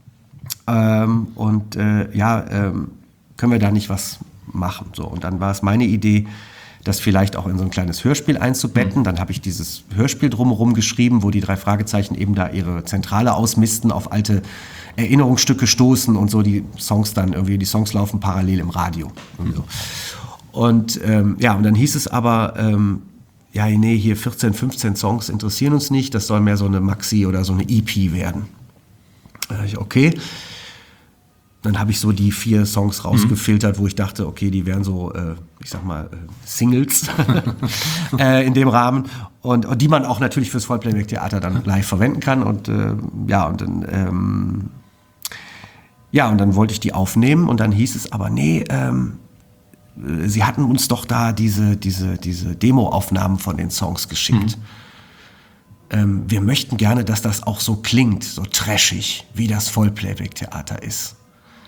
Ähm, und äh, ja, ähm, können wir da nicht was machen? So, und dann war es meine Idee, das vielleicht auch in so ein kleines Hörspiel einzubetten. Mhm. Dann habe ich dieses Hörspiel drumherum geschrieben, wo die drei Fragezeichen eben da ihre Zentrale ausmisten, auf alte Erinnerungsstücke stoßen und so die Songs dann irgendwie, die Songs laufen parallel im Radio. Und, so. und ähm, ja, und dann hieß es aber, ähm, ja, nee, hier vierzehn, fünfzehn Songs interessieren uns nicht, das soll mehr so eine Maxi oder so eine E P werden. Da dachte ich, okay. Dann habe ich so die vier Songs rausgefiltert, wo ich dachte, okay, die wären so, äh, ich sag mal, äh, Singles äh, in dem Rahmen und, und die man auch natürlich fürs Vollplayback-Theater dann live verwenden kann. Und äh, ja, und dann ähm, ja, und dann wollte ich die aufnehmen und dann hieß es aber, nee, ähm, sie hatten uns doch da diese, diese, diese Demo-Aufnahmen von den Songs geschickt. Mhm. Ähm, wir möchten gerne, dass das auch so klingt, so trashig, wie das Vollplayback-Theater ist.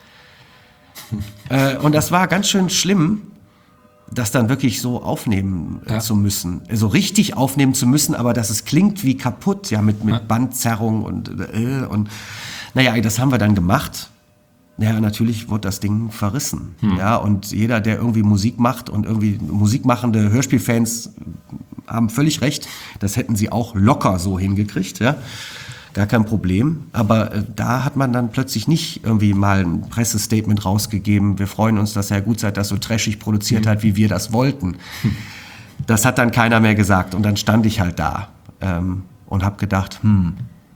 äh, und das war ganz schön schlimm, das dann wirklich so aufnehmen äh, ja. zu müssen. So also richtig aufnehmen zu müssen, aber dass es klingt wie kaputt, ja, mit, mit ja. Bandzerrung und, äh, und naja, das haben wir dann gemacht. Ja, natürlich wurde das Ding verrissen. Hm. Ja, und jeder, der irgendwie Musik macht und irgendwie musikmachende Hörspielfans haben völlig recht, das hätten sie auch locker so hingekriegt, ja. Gar kein Problem. Aber äh, da hat man dann plötzlich nicht irgendwie mal ein Pressestatement rausgegeben. Wir freuen uns, dass Herr Gutzeit das so trashig produziert hm. hat, wie wir das wollten. Hm. Das hat dann keiner mehr gesagt. Und dann stand ich halt da ähm, und habe gedacht, hm,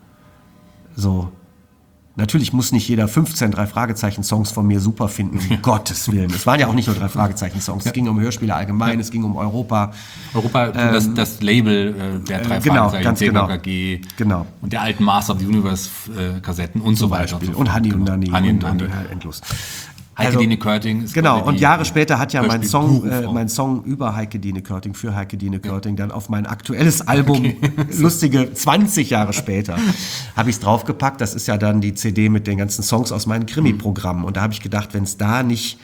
so... Natürlich muss nicht jeder fünfzehn Drei-Fragezeichen-Songs von mir super finden, um ja. Gottes Willen. Es waren ja auch nicht nur Drei-Fragezeichen-Songs, ja. es ging um Hörspiele allgemein, ja. es ging um Europa. Europa, ähm, das, das Label äh, der drei genau, Fragezeichen, genau. K G genau. und der alten Master of the Universe-Kassetten äh, und so weiter. Und, so und Hanni und Nanni Hanni und Nanni, ja, endlos. Heike Dine Körting. Ist genau, und Jahre später hat ja mein Song, äh, Buch mein Song über Heike Dine Körting, für Heike Dine Körting, dann auf mein aktuelles Album, okay. lustige zwanzig Jahre später, habe ich es draufgepackt. Das ist ja dann die C D mit den ganzen Songs aus meinen Krimi-Programmen. Und da habe ich gedacht, wenn es da nicht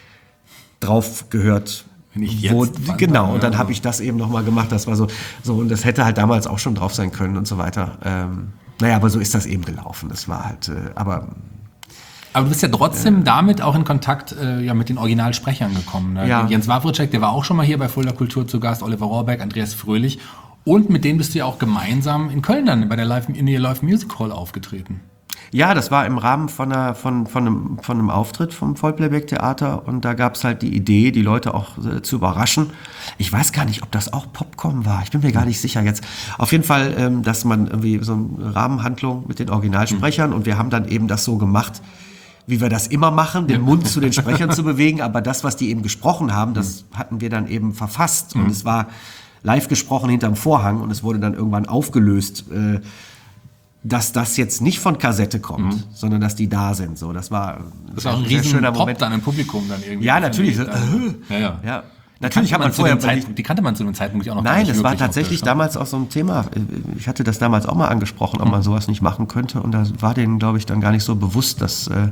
drauf gehört, nicht jetzt wo, genau, und dann habe ich das eben nochmal gemacht. Das war so, so, und das hätte halt damals auch schon drauf sein können und so weiter. Ähm, naja, aber so ist das eben gelaufen. Das war halt, äh, aber... Aber du bist ja trotzdem äh, damit auch in Kontakt äh, ja, mit den Originalsprechern gekommen. Ne? Ja. Jens Wawrczyk, der war auch schon mal hier bei Fulda Kultur zu Gast, Oliver Rohrbeck, Andreas Fröhlich. Und mit denen bist du ja auch gemeinsam in Köln dann bei der Live, in der Live Music Hall aufgetreten. Ja, das war im Rahmen von, einer, von, von, einem, von einem Auftritt vom Vollplayback-Theater. Und da gab es halt die Idee, die Leute auch äh, zu überraschen. Ich weiß gar nicht, ob das auch Popcorn war. Ich bin mir gar nicht sicher jetzt. Auf jeden Fall, ähm, dass man irgendwie so eine Rahmenhandlung mit den Originalsprechern. Mhm. Und wir haben dann eben das so gemacht, wie wir das immer machen, den Mund zu den Sprechern zu bewegen, aber das, was die eben gesprochen haben, das hatten wir dann eben verfasst. Und mhm. es war live gesprochen hinterm Vorhang und es wurde dann irgendwann aufgelöst, äh, dass das jetzt nicht von Kassette kommt, mhm. sondern dass die da sind. So, das war, das war ein, ein riesen schöner Pop Moment dann im Publikum dann irgendwie. Ja, natürlich. Äh, ja, ja. ja. Natürlich hat man vorher Zeitpunkt, die kannte man zu dem Zeitpunkt auch noch Nein, gar nicht. Nein, es war tatsächlich damals auch so ein Thema. Ich hatte das damals auch mal angesprochen, ob man sowas nicht machen könnte. Und da war denen, glaube ich, dann gar nicht so bewusst, dass äh,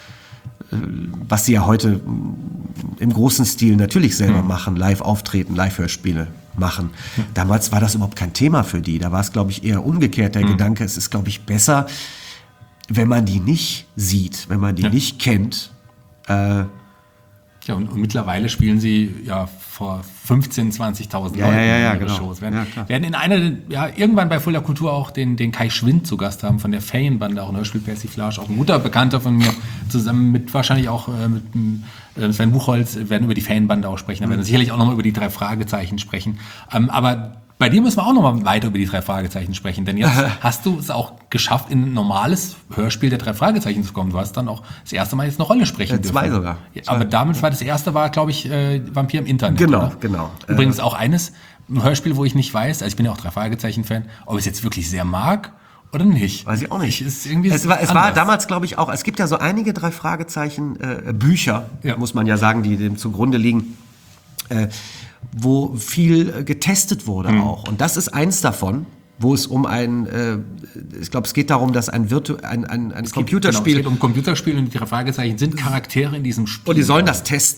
was sie ja heute im großen Stil natürlich selber mhm. machen, live auftreten, Live-Hörspiele machen. Mhm. Damals war das überhaupt kein Thema für die. Da war es, glaube ich, eher umgekehrt der mhm. Gedanke, es ist, glaube ich, besser, wenn man die nicht sieht, wenn man die ja. nicht kennt. Äh, Ja, und, und mittlerweile spielen sie ja vor fünfzehntausend, zwanzigtausend ja, Leuten ja, ja, ja, ihre genau. Shows. Werden, ja, werden in einer, ja, irgendwann bei Fulda Kultur auch den, den Kai Schwind zu Gast haben von der Ferienbande, auch ein Hörspiel-Persiflage, auch ein guter Bekannter von mir, zusammen mit wahrscheinlich auch äh, mit äh, Sven Buchholz, werden über die Ferienbande auch sprechen. Da werden wir sicherlich auch nochmal über die drei Fragezeichen sprechen. Ähm, aber bei dir müssen wir auch nochmal weiter über die drei Fragezeichen sprechen, denn jetzt hast du es auch geschafft, in ein normales Hörspiel der drei Fragezeichen zu kommen. Du hast dann auch das erste Mal jetzt eine Rolle sprechen äh, zwei dürfen. sogar. Ja, aber damit war das erste, war glaube ich, äh, Vampir im Internet. Genau, oder? genau. Übrigens auch eines, ein Hörspiel, wo ich nicht weiß, also ich bin ja auch drei Fragezeichen-Fan, ob ich es jetzt wirklich sehr mag oder nicht. Weiß ich auch nicht. Ich, ist irgendwie es war, es war damals, glaube ich, auch, es gibt ja so einige drei Fragezeichen äh, Bücher, ja. muss man ja sagen, die dem zugrunde liegen, äh, wo viel getestet wurde mhm. auch. Und das ist eins davon, wo es um ein, äh, ich glaube, es geht darum, dass ein, Virtu- ein, ein, ein es Computerspiel... Geht, genau, es geht um Computerspiel und die drei Fragezeichen sind Charaktere in diesem Spiel. Und die sollen das testen. Ja.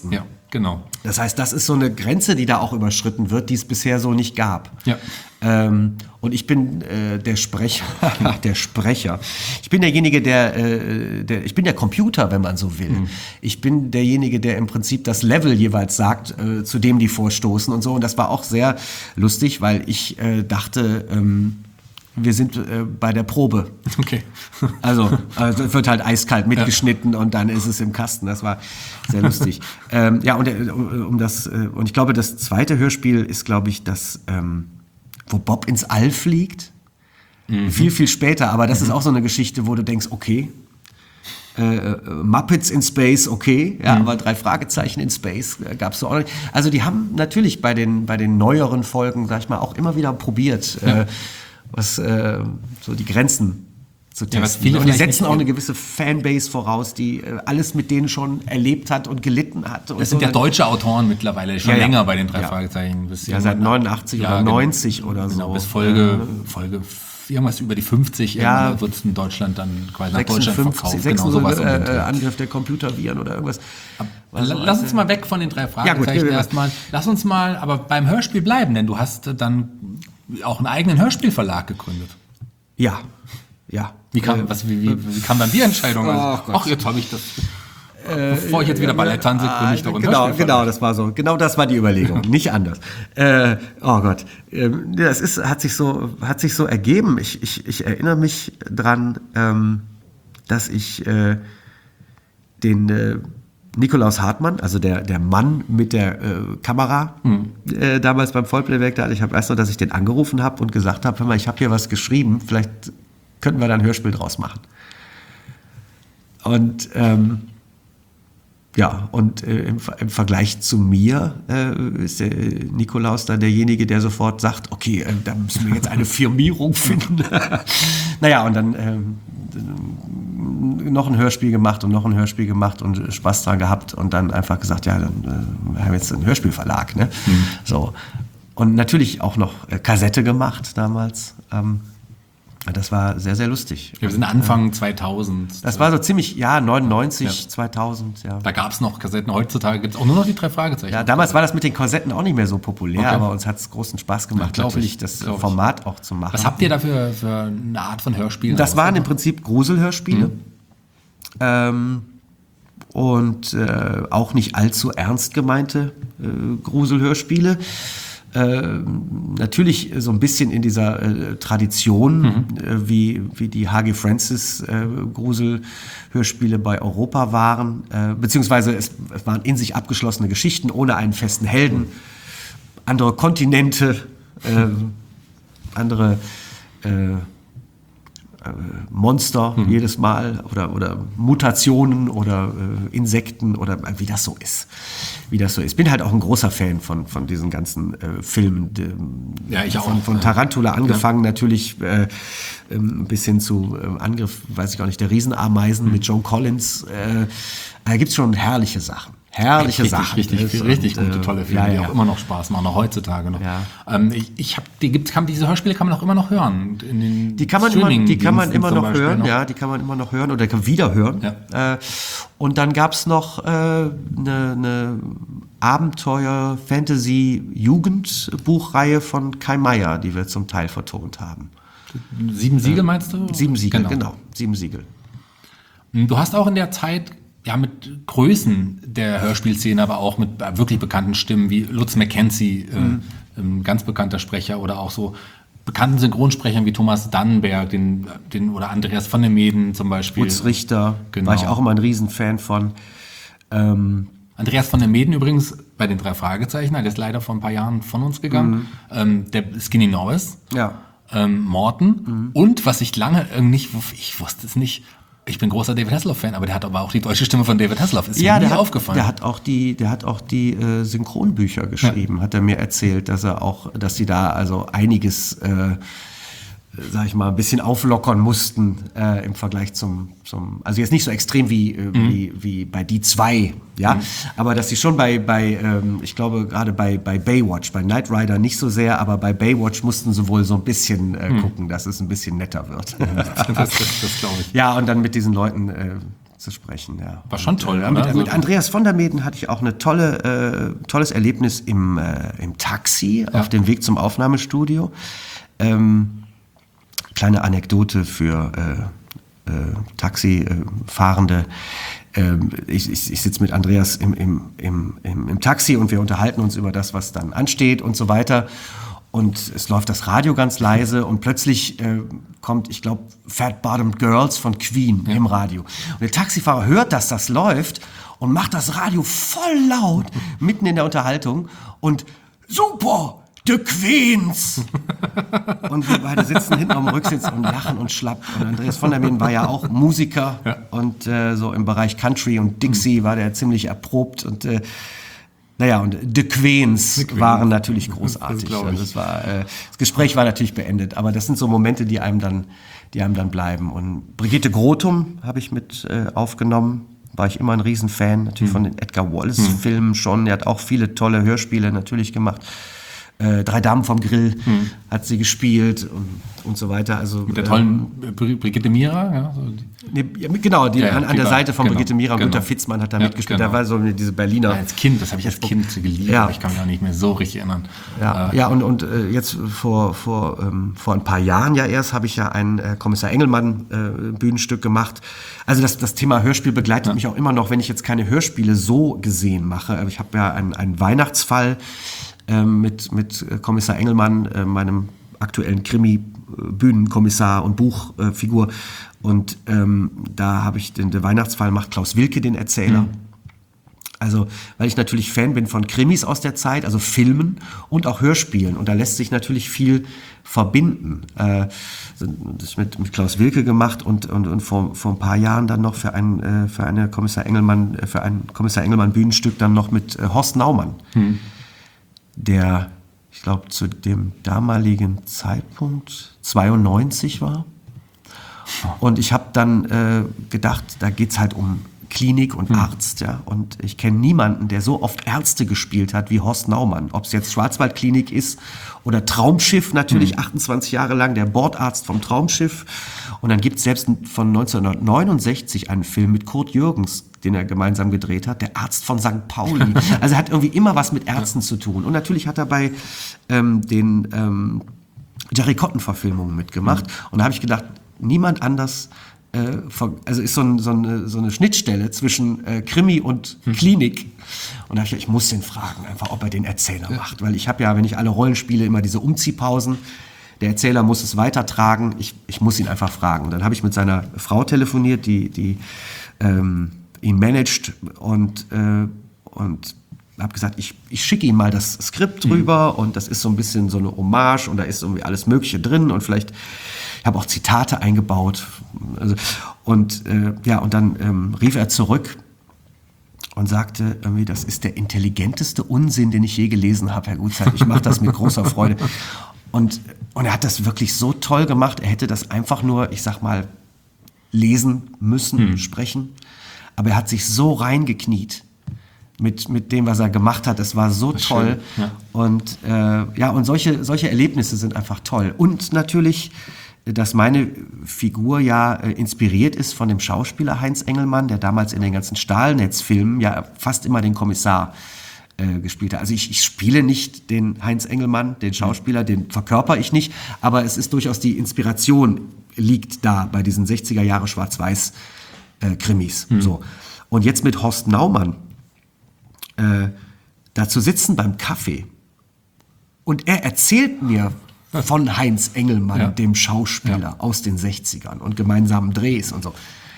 Genau. Das heißt, das ist so eine Grenze, die da auch überschritten wird, die es bisher so nicht gab. Ja. Ähm, und ich bin äh, der Sprecher, der Sprecher. Ich bin derjenige, der, äh, der, ich bin der Computer, wenn man so will. Mhm. Ich bin derjenige, der im Prinzip das Level jeweils sagt, äh, zu dem die vorstoßen und so. Und das war auch sehr lustig, weil ich äh, dachte, ähm, wir sind äh, bei der Probe. Okay. Also, also es wird halt eiskalt mitgeschnitten, ja, und dann ist es im Kasten. Das war sehr lustig. ähm, ja, und äh, um das äh, und ich glaube, das zweite Hörspiel ist, glaube ich, das, ähm, wo Bob ins All fliegt. Mhm. Viel, viel später. Aber das mhm. ist auch so eine Geschichte, wo du denkst, okay, äh, Muppets in Space, okay, ja, mhm. aber drei Fragezeichen in Space äh, gab es so auch nicht. Also die haben natürlich bei den, bei den neueren Folgen, sag ich mal, auch immer wieder probiert, ja. äh, was äh, so die Grenzen zu testen. Ja, was viele und die setzen auch eine gewisse Fanbase voraus, die äh, alles mit denen schon erlebt hat und gelitten hat. Und das sind so. ja deutsche Autoren mittlerweile, schon ja, länger ja. bei den drei ja. Fragezeichen. Bis ja, seit neunundachtzig ja, oder neunzig genau, oder so. Genau, bis Folge, Folge irgendwas über die fünfzig, ja, wird es in Deutschland dann quasi nach Deutschland verkauft. Genau, sowas äh, äh, Angriff der Computerviren oder irgendwas. Aber, lass uns mal weg von den drei Fragezeichen ja, erstmal. Lass uns mal aber beim Hörspiel bleiben, denn du hast dann auch einen eigenen Hörspielverlag gegründet. Ja, ja. Wie kam, was, wie, wie, wie kam dann die Entscheidung? Ach, Ach jetzt habe ich das... Äh, Bevor ich jetzt wieder Ballett tanze, gründe ich doch einen Genau, genau, das war so. Genau das war die Überlegung, nicht anders. Äh, oh Gott, ähm, das ist, hat sich so, hat sich so ergeben. Ich, ich, ich erinnere mich dran, ähm, dass ich äh, den äh, Nikolaus Hartmann, also der, der Mann mit der äh, Kamera, hm. äh, damals beim Vollplayback, da, ich hab, weiß noch, dass ich den angerufen habe und gesagt habe, hör mal, ich habe hier was geschrieben, vielleicht könnten wir da ein Hörspiel draus machen. Und ähm, ja, und äh, im, im Vergleich zu mir äh, ist der Nikolaus dann derjenige, der sofort sagt, okay, äh, da müssen wir jetzt eine Firmierung finden. Naja, und dann äh, noch ein Hörspiel gemacht und noch ein Hörspiel gemacht und Spaß dran gehabt und dann einfach gesagt, ja, dann äh, wir haben jetzt einen Hörspielverlag, ne? Mhm. So. Und natürlich auch noch äh, Kassette gemacht damals. Ähm, Das war sehr, sehr lustig. Ja, wir sind Anfang äh, zweitausend. Das war so ziemlich, ja, neunundneunzig, ja. zweitausend, ja. Da gab es noch Kassetten. Heutzutage gibt es auch nur noch die drei Fragezeichen. Ja, damals war das mit den Kassetten auch nicht mehr so populär, okay. aber uns hat es großen Spaß gemacht, ja, natürlich das Format auch zu machen. Was habt ihr da für, für eine Art von Hörspielen? Das waren im Prinzip Gruselhörspiele. Mhm. Ähm, und äh, auch nicht allzu ernst gemeinte äh, Gruselhörspiele. Äh, natürlich so ein bisschen in dieser äh, Tradition, mhm. äh, wie, wie die H G Francis äh, Gruselhörspiele bei Europa waren, äh, beziehungsweise es, es waren in sich abgeschlossene Geschichten ohne einen festen Helden, andere Kontinente, äh, andere äh, Monster mhm. jedes Mal oder, oder Mutationen oder äh, Insekten oder wie das so ist. Wie das so ist. Bin halt auch ein großer Fan von, von diesen ganzen äh, Filmen. De, ja, ich auch. Von, von Tarantula angefangen, ja. natürlich äh, ähm, bis hin zu äh, Angriff, weiß ich gar nicht, der Riesenameisen mhm. mit Joan Collins. Äh, da gibt's schon herrliche Sachen. Herrliche richtig, Sachen. Richtig, richtig, richtig und, gute, tolle Filme, ja, ja. die auch immer noch Spaß machen, auch heutzutage noch. Ja. Ähm, ich, ich hab, die gibt's, kann, diese Hörspiele kann man auch immer noch hören. In den die kann man immer, die kann man immer noch hören, noch. ja, die kann man immer noch hören oder kann wieder hören. Ja. Äh, und dann gab's noch eine äh, ne, ne Abenteuer-Fantasy-Jugendbuchreihe von Kai Meier, die wir zum Teil vertont haben. Sieben Siegel meinst du? Sieben Siegel, genau. genau. Sieben Siegel. Du hast auch in der Zeit ja mit Größen der Hörspielszene, aber auch mit wirklich bekannten Stimmen wie Lutz McKenzie, mhm. äh, ein ganz bekannter Sprecher, oder auch so bekannten Synchronsprechern wie Thomas Dannenberg, den, den, oder Andreas von der Meeden zum Beispiel. Utz Richter, genau. War ich auch immer ein Riesenfan von. Ähm Andreas von der Meeden übrigens bei den drei Fragezeichen, der ist leider vor ein paar Jahren von uns gegangen. Mhm. Ähm, der Skinny Norris, ja. ähm, Morten mhm. und was ich lange nicht, ich wusste es nicht, ich bin großer David Hasselhoff-Fan, aber der hat aber auch die deutsche Stimme von David Hasselhoff. Ist ja, mir der nie hat, aufgefallen. Der hat auch die, der hat auch die äh, Synchronbücher geschrieben, ja. Hat er mir erzählt, dass er auch, dass sie da also einiges, äh, sag ich mal, ein bisschen auflockern mussten äh, im Vergleich zum, zum, also jetzt nicht so extrem wie äh, mhm. wie, wie bei die zwei, ja, mhm. aber dass sie schon bei bei, ähm, ich glaube gerade bei bei Baywatch, bei Knight Rider nicht so sehr, aber bei Baywatch mussten sie wohl so ein bisschen äh, mhm. gucken, dass es ein bisschen netter wird. das das, das glaube ich. Ja, und dann mit diesen Leuten äh, zu sprechen. Ja. War schon und, toll, äh, oder? Mit, mit Andreas von der Meeden hatte ich auch eine tolle, äh, tolles Erlebnis im, äh, im Taxi ja. auf dem Weg zum Aufnahmestudio. Ähm, kleine Anekdote für äh, äh, Taxifahrende. Ähm, ich ich, ich sitze mit Andreas im, im, im, im, im Taxi und wir unterhalten uns über das, was dann ansteht und so weiter. Und es läuft das Radio ganz leise und plötzlich äh, kommt, ich glaube, Fat Bottomed Girls von Queen ja. im Radio. Und der Taxifahrer hört, dass das läuft und macht das Radio voll laut mitten in der Unterhaltung und super! The Queens! Und wir beide sitzen hinten am Rücksitz und lachen und schlapp. Und Andreas von der Meeden war ja auch Musiker ja. und äh, so im Bereich Country und Dixie war der ziemlich erprobt und äh, naja, und The Queens, The Queens waren natürlich großartig. Das, das, das, war, äh, das Gespräch war natürlich beendet, aber das sind so Momente, die einem dann, die einem dann bleiben. Und Brigitte Grotum habe ich mit äh, aufgenommen, war ich immer ein Riesenfan, natürlich hm. von den Edgar Wallace-Filmen hm. schon. Er hat auch viele tolle Hörspiele natürlich gemacht. Äh, Drei Damen vom Grill hm. hat sie gespielt und, und so weiter. Also, mit der tollen ähm, Brigitte Mira? Ja, so die nee, ja, genau, die, ja, ja, an, an der war, Seite von genau, Brigitte Mira. Genau. Günter Fitzmann hat da ja, mitgespielt. Genau. Da war so diese Berliner... Ja, als Kind, das habe ich als Kind geliebt, ja. aber ich kann mich auch nicht mehr so richtig erinnern. Ja, äh, ja und, und äh, jetzt vor, vor, ähm, vor ein paar Jahren ja erst habe ich ja ein äh, Kommissar Engelmann äh, Bühnenstück gemacht. Also das, das Thema Hörspiel begleitet ja. mich auch immer noch, wenn ich jetzt keine Hörspiele so gesehen mache. Ich habe ja einen, einen Weihnachtsfall mit, mit Kommissar Engelmann, äh, meinem aktuellen Krimi-Bühnenkommissar und Buchfigur. Äh, und ähm, da habe ich den, den Weihnachtsfall macht Klaus Wilke, den Erzähler. Mhm. Also, weil ich natürlich Fan bin von Krimis aus der Zeit, also Filmen und auch Hörspielen. Und da lässt sich natürlich viel verbinden. Äh, das mit, mit Klaus Wilke gemacht und, und, und vor, vor ein paar Jahren dann noch für ein, äh, für eine Kommissar Engelmann, für ein Kommissar Engelmann Bühnenstück dann noch mit äh, Horst Naumann. Mhm. Der, ich glaube, zu dem damaligen Zeitpunkt zweiundneunzig war. Und ich habe dann äh, gedacht, da geht es halt um Klinik und hm. Arzt. Ja? Und ich kenne niemanden, der so oft Ärzte gespielt hat wie Horst Naumann. Ob es jetzt Schwarzwaldklinik ist oder Traumschiff natürlich, hm. achtundzwanzig Jahre lang der Bordarzt vom Traumschiff. Und dann gibt es selbst von neunzehnhundertneunundsechzig einen Film mit Kurt Jürgens, den er gemeinsam gedreht hat, der Arzt von Sankt Pauli. Also er hat irgendwie immer was mit Ärzten zu tun. Und natürlich hat er bei ähm, den ähm, Jerry Cotton-Verfilmungen mitgemacht. Mhm. Und da habe ich gedacht, niemand anders, äh, also ist so, ein, so, eine, so eine Schnittstelle zwischen äh, Krimi und mhm. Klinik. Und da habe ich gedacht, ich muss den fragen, einfach, ob er den Erzähler ja. macht. Weil ich habe ja, wenn ich alle Rollen spiele, immer diese Umziehpausen. Der Erzähler muss es weitertragen. Ich, ich muss ihn einfach fragen. Und dann habe ich mit seiner Frau telefoniert, die... die ähm, ihn managt und, äh, und habe gesagt, ich, ich schicke ihm mal das Skript rüber mhm. und das ist so ein bisschen so eine Hommage und da ist irgendwie alles Mögliche drin und vielleicht, ich habe auch Zitate eingebaut. Also, und äh, ja, und dann ähm, rief er zurück und sagte irgendwie, das ist der intelligenteste Unsinn, den ich je gelesen habe, Herr Gutzeit. Ich mache das mit großer Freude. Und, und er hat das wirklich so toll gemacht, er hätte das einfach nur, ich sag mal, lesen müssen, mhm. sprechen. Aber er hat sich so reingekniet mit, mit dem, was er gemacht hat. Es war so das toll. Schön, ja. Und, äh, ja, und solche, solche Erlebnisse sind einfach toll. Und natürlich, dass meine Figur ja äh, inspiriert ist von dem Schauspieler Heinz Engelmann, der damals in den ganzen Stahlnetz-Filmen ja fast immer den Kommissar äh, gespielt hat. Also ich, ich spiele nicht den Heinz Engelmann, den Schauspieler, den verkörper ich nicht. Aber es ist durchaus die Inspiration liegt da bei diesen sechziger Jahre Schwarz-Weiß Äh, Krimis. Mhm. So. Und jetzt mit Horst Naumann äh, da zu sitzen beim Kaffee und er erzählt mir von Heinz Engelmann, ja. dem Schauspieler ja. aus den sechzigern und gemeinsamen Drehs und so.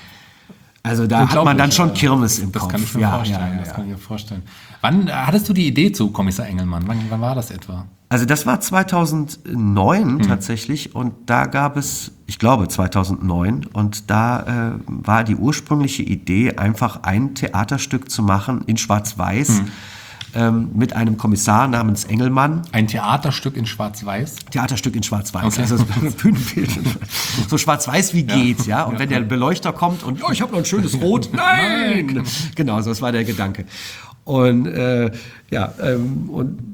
Also da hat man dann schon Kirmes im das Kopf. Kann ich mir ja, vorstellen, ja, ja, das ja. kann ich mir vorstellen. Wann hattest du die Idee zu Kommissar Engelmann? Wann, wann war das etwa? Also das war zweitausendneun hm. tatsächlich und da gab es, ich glaube zweitausendneun, und da äh, war die ursprüngliche Idee, einfach ein Theaterstück zu machen in Schwarz-Weiß hm. ähm, mit einem Kommissar namens Engelmann. Ein Theaterstück in Schwarz-Weiß? Theaterstück in Schwarz-Weiß, okay. also das Bühnenbild. So schwarz-weiß wie geht, ja. ja? Und ja, wenn der Beleuchter kommt und, oh, ich habe noch ein schönes Rot, nein! Genau, so das war der Gedanke. Und äh, ja, ähm, und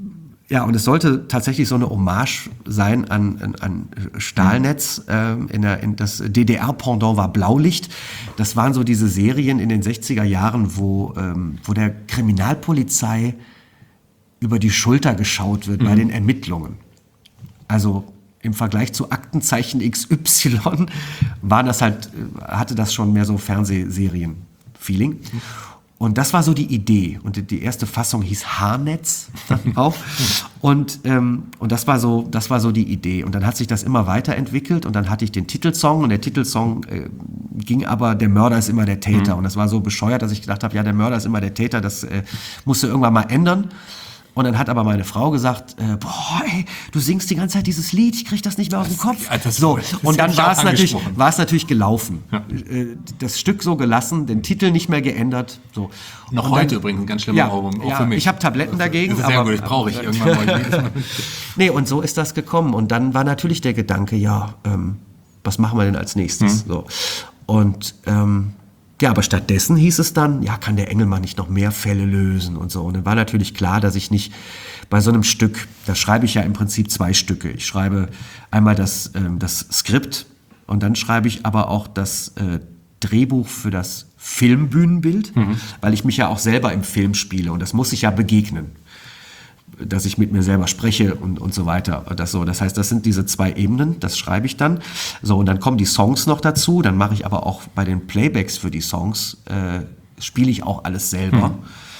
Ja, und es sollte tatsächlich so eine Hommage sein an, an, an Stahlnetz. Ähm, in der, in das D D R-Pendant war Blaulicht. Das waren so diese Serien in den sechziger Jahren, wo, ähm, wo der Kriminalpolizei über die Schulter geschaut wird mhm. bei den Ermittlungen. Also im Vergleich zu Aktenzeichen X Y war das halt, hatte das schon mehr so Fernsehserien-Feeling. Mhm. Und das war so die Idee. Und die erste Fassung hieß Haarnetz dann auch. Und, ähm, und das war so, das war so die Idee. Und dann hat sich das immer weiterentwickelt. Und dann hatte ich den Titelsong. Und der Titelsong äh, ging aber, der Mörder ist immer der Täter. Mhm. Und das war so bescheuert, dass ich gedacht habe, ja, der Mörder ist immer der Täter. Das äh, musst du irgendwann mal ändern. Und dann hat aber meine Frau gesagt, äh, boah, ey, du singst die ganze Zeit dieses Lied, ich krieg das nicht mehr aus dem Kopf. Das, so, das und dann war es natürlich, war es natürlich gelaufen. Ja. Das Stück so gelassen, den Titel nicht mehr geändert. So. Noch und heute dann, übrigens ein ganz schlimmer ja, Album, auch ja, für mich. Ich habe Tabletten dagegen. Das ist sehr aber, gut, das brauche ich irgendwann mal. Nee, und so ist das gekommen. Und dann war natürlich der Gedanke, ja, ähm, was machen wir denn als nächstes? Mhm. So. Und ähm, ja, aber stattdessen hieß es dann, ja, kann der Engelmann nicht noch mehr Fälle lösen und so. Und dann war natürlich klar, dass ich nicht bei so einem Stück, da schreibe ich ja im Prinzip zwei Stücke. Ich schreibe einmal das, ähm, das Skript und dann schreibe ich aber auch das äh, Drehbuch für das Filmbühnenbild, mhm. weil ich mich ja auch selber im Film spiele und das muss ich ja begegnen, dass ich mit mir selber spreche und, und so weiter. Das, so, das heißt, das sind diese zwei Ebenen, das schreibe ich dann. So, und dann kommen die Songs noch dazu, dann mache ich aber auch bei den Playbacks für die Songs, äh, spiele ich auch alles selber. Mhm.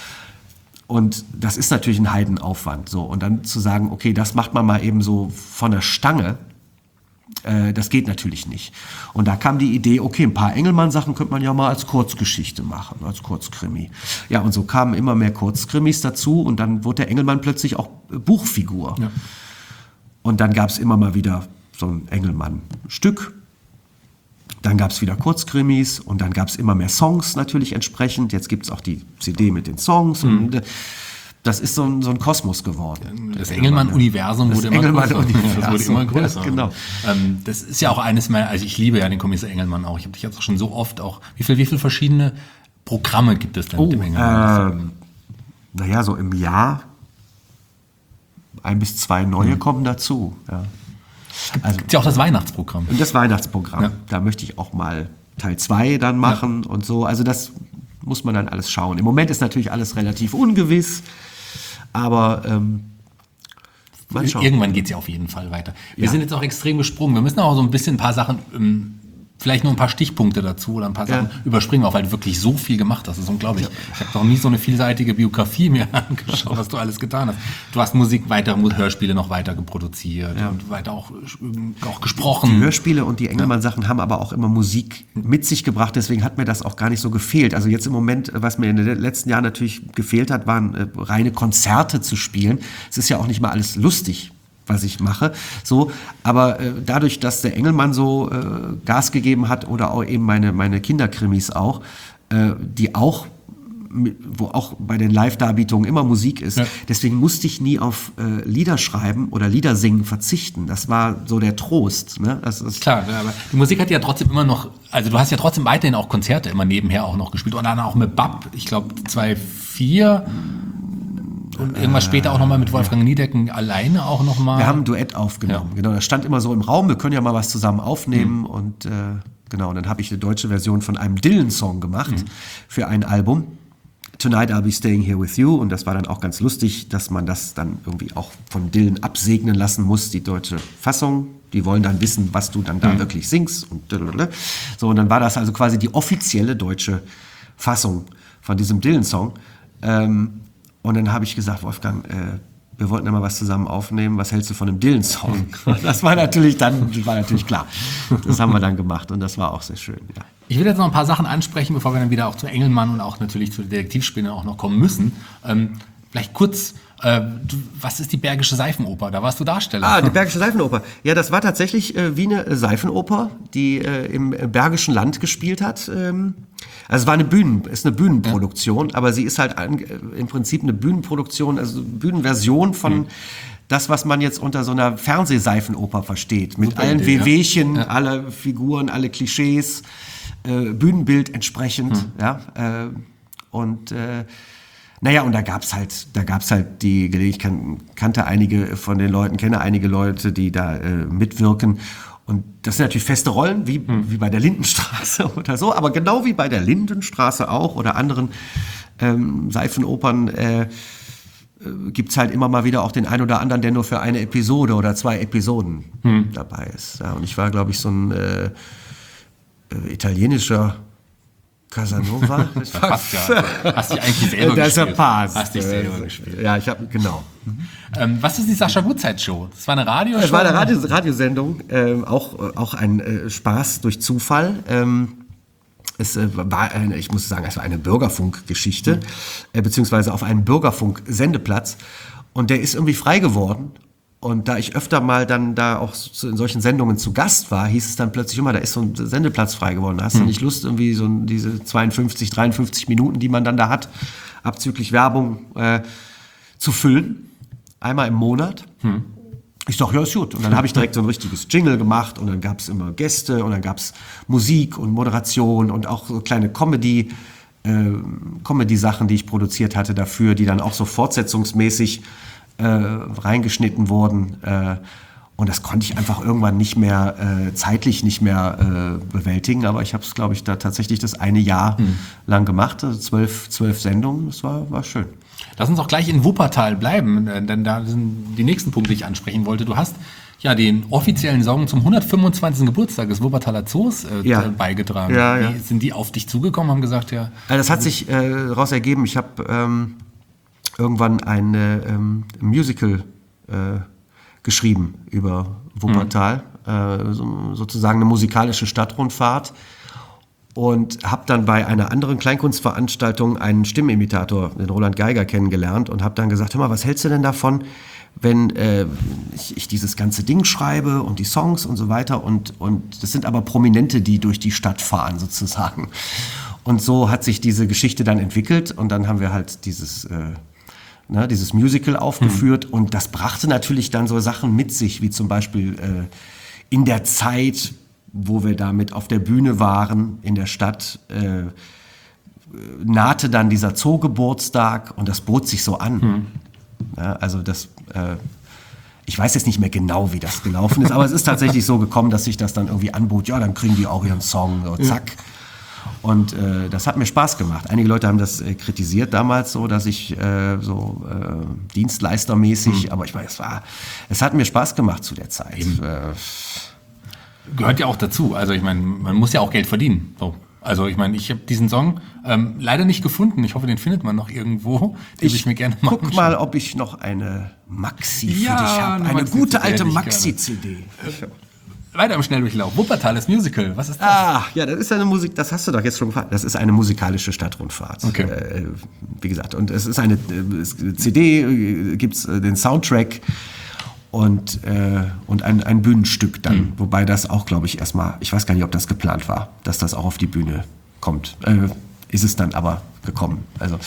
Und das ist natürlich ein Heidenaufwand. So. Und dann zu sagen, okay, das macht man mal eben so von der Stange, äh, das geht natürlich nicht. Und da kam die Idee, okay, ein paar Engelmann-Sachen könnte man ja mal als Kurzgeschichte machen, als Kurzkrimi. Ja, und so kamen immer mehr Kurzkrimis dazu und dann wurde der Engelmann plötzlich auch Buchfigur. Ja. Und dann gab es immer mal wieder so ein Engelmann-Stück. Dann gab es wieder Kurzkrimis und dann gab es immer mehr Songs natürlich entsprechend. Jetzt gibt es auch die C D mit den Songs. Mhm. Und das ist so ein, so ein Kosmos geworden. Das Engelmann-Universum wurde, Engelmann wurde immer größer. Ja, genau. Ähm, das ist ja auch eines meiner, also ich liebe ja den Kommissar Engelmann auch. Ich habe dich jetzt auch schon so oft auch, wie viele wie viel verschiedene Programme gibt es denn oh, mit dem Engelmann? Ähm, naja, so im Jahr ein bis zwei neue mhm. kommen dazu, ja. Also, gibt ja auch das Weihnachtsprogramm. Und das Weihnachtsprogramm. Ja. Da möchte ich auch mal Teil zwei dann machen ja. und so. Also das muss man dann alles schauen. Im Moment ist natürlich alles relativ ungewiss, aber ähm, mal schauen. Irgendwann geht es ja auf jeden Fall weiter. Wir ja. sind jetzt auch extrem gesprungen. Wir müssen auch so ein bisschen ein paar Sachen, ähm, vielleicht nur ein paar Stichpunkte dazu oder ein paar Sachen ja. überspringen, auch weil du wirklich so viel gemacht hast. Das ist unglaublich. Ja. Ich habe noch nie so eine vielseitige Biografie mir angeschaut, was du alles getan hast. Du hast Musik, weitere Hörspiele noch weiter geproduziert ja. und weiter auch, auch gesprochen. Die Hörspiele und die Engelmann-Sachen haben aber auch immer Musik mit sich gebracht, deswegen hat mir das auch gar nicht so gefehlt. Also jetzt im Moment, was mir in den letzten Jahren natürlich gefehlt hat, waren äh, reine Konzerte zu spielen. Es ist ja auch nicht mal alles lustig, was ich mache, so, aber äh, dadurch, dass der Engelmann so äh, Gas gegeben hat oder auch eben meine, meine Kinderkrimis auch, äh, die auch, wo auch bei den Live-Darbietungen immer Musik ist, ja. deswegen musste ich nie auf äh, Lieder schreiben oder Lieder singen verzichten, das war so der Trost. Ne? Das ist klar, aber die Musik hat ja trotzdem immer noch, also du hast ja trotzdem weiterhin auch Konzerte immer nebenher auch noch gespielt und dann auch mit Bab, ich glaube zwei vier und irgendwas später auch nochmal mit Wolfgang Niedecken alleine auch nochmal. Wir haben ein Duett aufgenommen, ja. genau. Das stand immer so im Raum, wir können ja mal was zusammen aufnehmen. Mhm. Und äh, genau, und dann habe ich eine deutsche Version von einem Dylan-Song gemacht mhm. für ein Album. Tonight I'll be staying here with you. Und das war dann auch ganz lustig, dass man das dann irgendwie auch von Dylan absegnen lassen muss, die deutsche Fassung. Die wollen dann wissen, was du dann da mhm. wirklich singst. Und so, und dann war das also quasi die offizielle deutsche Fassung von diesem Dylan-Song. Ähm, Und dann habe ich gesagt, Wolfgang, äh, wir wollten ja mal was zusammen aufnehmen. Was hältst du von einem Dylan-Song? Das war natürlich dann, das war natürlich klar. Das haben wir dann gemacht und das war auch sehr schön. Ja. Ich will jetzt noch ein paar Sachen ansprechen, bevor wir dann wieder auch zu Engelmann und auch natürlich zu Detektivspielen auch noch kommen müssen. Ähm, vielleicht kurz, äh, du, was ist die Bergische Seifenoper? Da warst du Darsteller. Ah, die Bergische Seifenoper. Ja, das war tatsächlich äh, wie eine Seifenoper, die äh, im Bergischen Land gespielt hat. Ähm, Also es war eine Bühnen, ist eine Bühnenproduktion, ja. aber sie ist halt ein, im Prinzip eine Bühnenproduktion, also Bühnenversion von mhm. das, was man jetzt unter so einer Fernsehseifenoper versteht. Mit Super allen Idee, Wehwehchen, ja. alle Figuren, alle Klischees, äh, Bühnenbild entsprechend. Mhm. Ja, äh, und äh, Naja, und da gab's halt, da gab's halt die, ich kan, kannte einige von den Leuten, kenne einige Leute, die da äh, mitwirken. Und das sind natürlich feste Rollen, wie, hm. wie bei der Lindenstraße oder so, aber genau wie bei der Lindenstraße auch oder anderen ähm, Seifenopern äh, äh, gibt es halt immer mal wieder auch den einen oder anderen, der nur für eine Episode oder zwei Episoden hm. dabei ist. Ja, und ich war, glaube ich, so ein äh, äh, italienischer Casanova. Das passt ja. Hast dich eigentlich selber das gespielt. Passt. Hast dich selber gespielt. Ja, ich habe, genau. Mhm. Ähm, was ist die Sascha Gutzeit Show? Das war eine Radioshow? Es war eine Radio, Radiosendung, ähm, auch, auch ein äh, Spaß durch Zufall. Ähm, es äh, war, eine, ich muss sagen, es war eine Bürgerfunkgeschichte, mhm. äh, beziehungsweise auf einem Bürgerfunk-Sendeplatz. Und der ist irgendwie frei geworden. Und da ich öfter mal dann da auch in solchen Sendungen zu Gast war, hieß es dann plötzlich immer, da ist so ein Sendeplatz frei geworden. Da hast du hm. nicht Lust, irgendwie so diese zweiundfünfzig, dreiundfünfzig Minuten, die man dann da hat, abzüglich Werbung, äh, zu füllen. Einmal im Monat. Hm. Ich dachte, ja, ist gut. Und dann habe ich direkt so ein richtiges Jingle gemacht und dann gab es immer Gäste und dann gab es Musik und Moderation und auch so kleine Comedy, äh, Comedy-Sachen, die ich produziert hatte dafür, die dann auch so fortsetzungsmäßig Äh, reingeschnitten wurden äh, und das konnte ich einfach irgendwann nicht mehr äh, zeitlich nicht mehr äh, bewältigen, aber ich habe es, glaube ich, da tatsächlich das eine Jahr mhm. lang gemacht, also zwölf, zwölf Sendungen, das war, war schön. Lass uns auch gleich in Wuppertal bleiben, denn da sind die nächsten Punkte, die ich ansprechen wollte. Du hast ja den offiziellen Song zum hundertfünfundzwanzigsten Geburtstag des Wuppertaler Zoos äh, ja. beigetragen. Ja, ja. Wie sind die auf dich zugekommen, haben gesagt, ja. Das hat sich äh, daraus ergeben, ich habe ähm, irgendwann ein ähm, Musical äh, geschrieben über Wuppertal, mhm. äh, so, sozusagen eine musikalische Stadtrundfahrt und habe dann bei einer anderen Kleinkunstveranstaltung einen Stimmimitator, den Roland Geiger, kennengelernt und habe dann gesagt, hör mal, was hältst du denn davon, wenn äh, ich, ich dieses ganze Ding schreibe und die Songs und so weiter und, und das sind aber Prominente, die durch die Stadt fahren sozusagen. Und so hat sich diese Geschichte dann entwickelt und dann haben wir halt dieses äh, Ne, dieses Musical aufgeführt mhm. und das brachte natürlich dann so Sachen mit sich, wie zum Beispiel äh, in der Zeit, wo wir damit auf der Bühne waren in der Stadt, äh, nahte dann dieser Zoogeburtstag und das bot sich so an. Mhm. Ja, also das, äh, ich weiß jetzt nicht mehr genau, wie das gelaufen ist, aber es ist tatsächlich so gekommen, dass sich das dann irgendwie anbot, ja, dann kriegen die auch ihren Song, so, zack. Ja. Und äh, das hat mir Spaß gemacht. Einige Leute haben das äh, kritisiert damals so, dass ich äh, so äh, dienstleistermäßig, hm. aber ich meine, es war, es hat mir Spaß gemacht zu der Zeit. Äh, Gehört ja auch dazu. Also ich meine, man muss ja auch Geld verdienen. So. Also ich meine, ich habe diesen Song ähm, leider nicht gefunden. Ich hoffe, den findet man noch irgendwo. Den ich ich mir gerne mal guck anschauen. mal, ob ich noch eine Maxi für ja, dich habe. Eine, eine gute alte Maxi-C D. Weiter im Schnelldurchlauf. Wuppertal, das Musical. Was ist das? Ah, ja, das ist eine Musik, das hast du doch jetzt schon gefragt. Das ist eine musikalische Stadtrundfahrt. Okay. Äh, wie gesagt, und es ist eine äh, C D, äh, gibt's äh, den Soundtrack und, äh, und ein, ein Bühnenstück dann. Mhm. Wobei das auch, glaube ich, erstmal, ich weiß gar nicht, ob das geplant war, dass das auch auf die Bühne kommt. Äh, ist es dann aber gekommen. Also,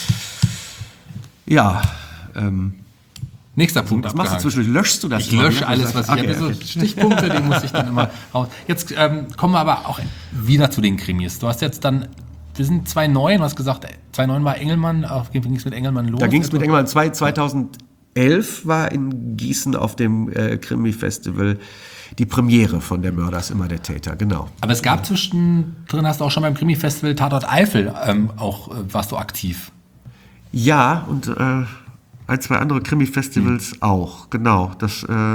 ja, ähm, Nächster Punkt. Was machst du zwischendurch? Löschst du das? Ich lösche alles, was ich okay, habe. Okay. So Stichpunkte, die muss ich dann immer raus. Jetzt ähm, kommen wir aber auch wieder zu den Krimis. Du hast jetzt dann, wir sind zwei neun, du hast gesagt, zwei neun war Engelmann, ging es mit Engelmann los? Da ging es mit Engelmann. zweitausendelf war in Gießen auf dem äh, Krimi-Festival die Premiere von Der Mörder ist immer der Täter, genau. Aber es gab zwischendrin, hast du auch schon beim Krimi-Festival Tatort Eifel ähm, auch, äh, warst du aktiv? Ja, und äh, ein, zwei andere Krimi-Festivals hm. auch, genau. Das, äh,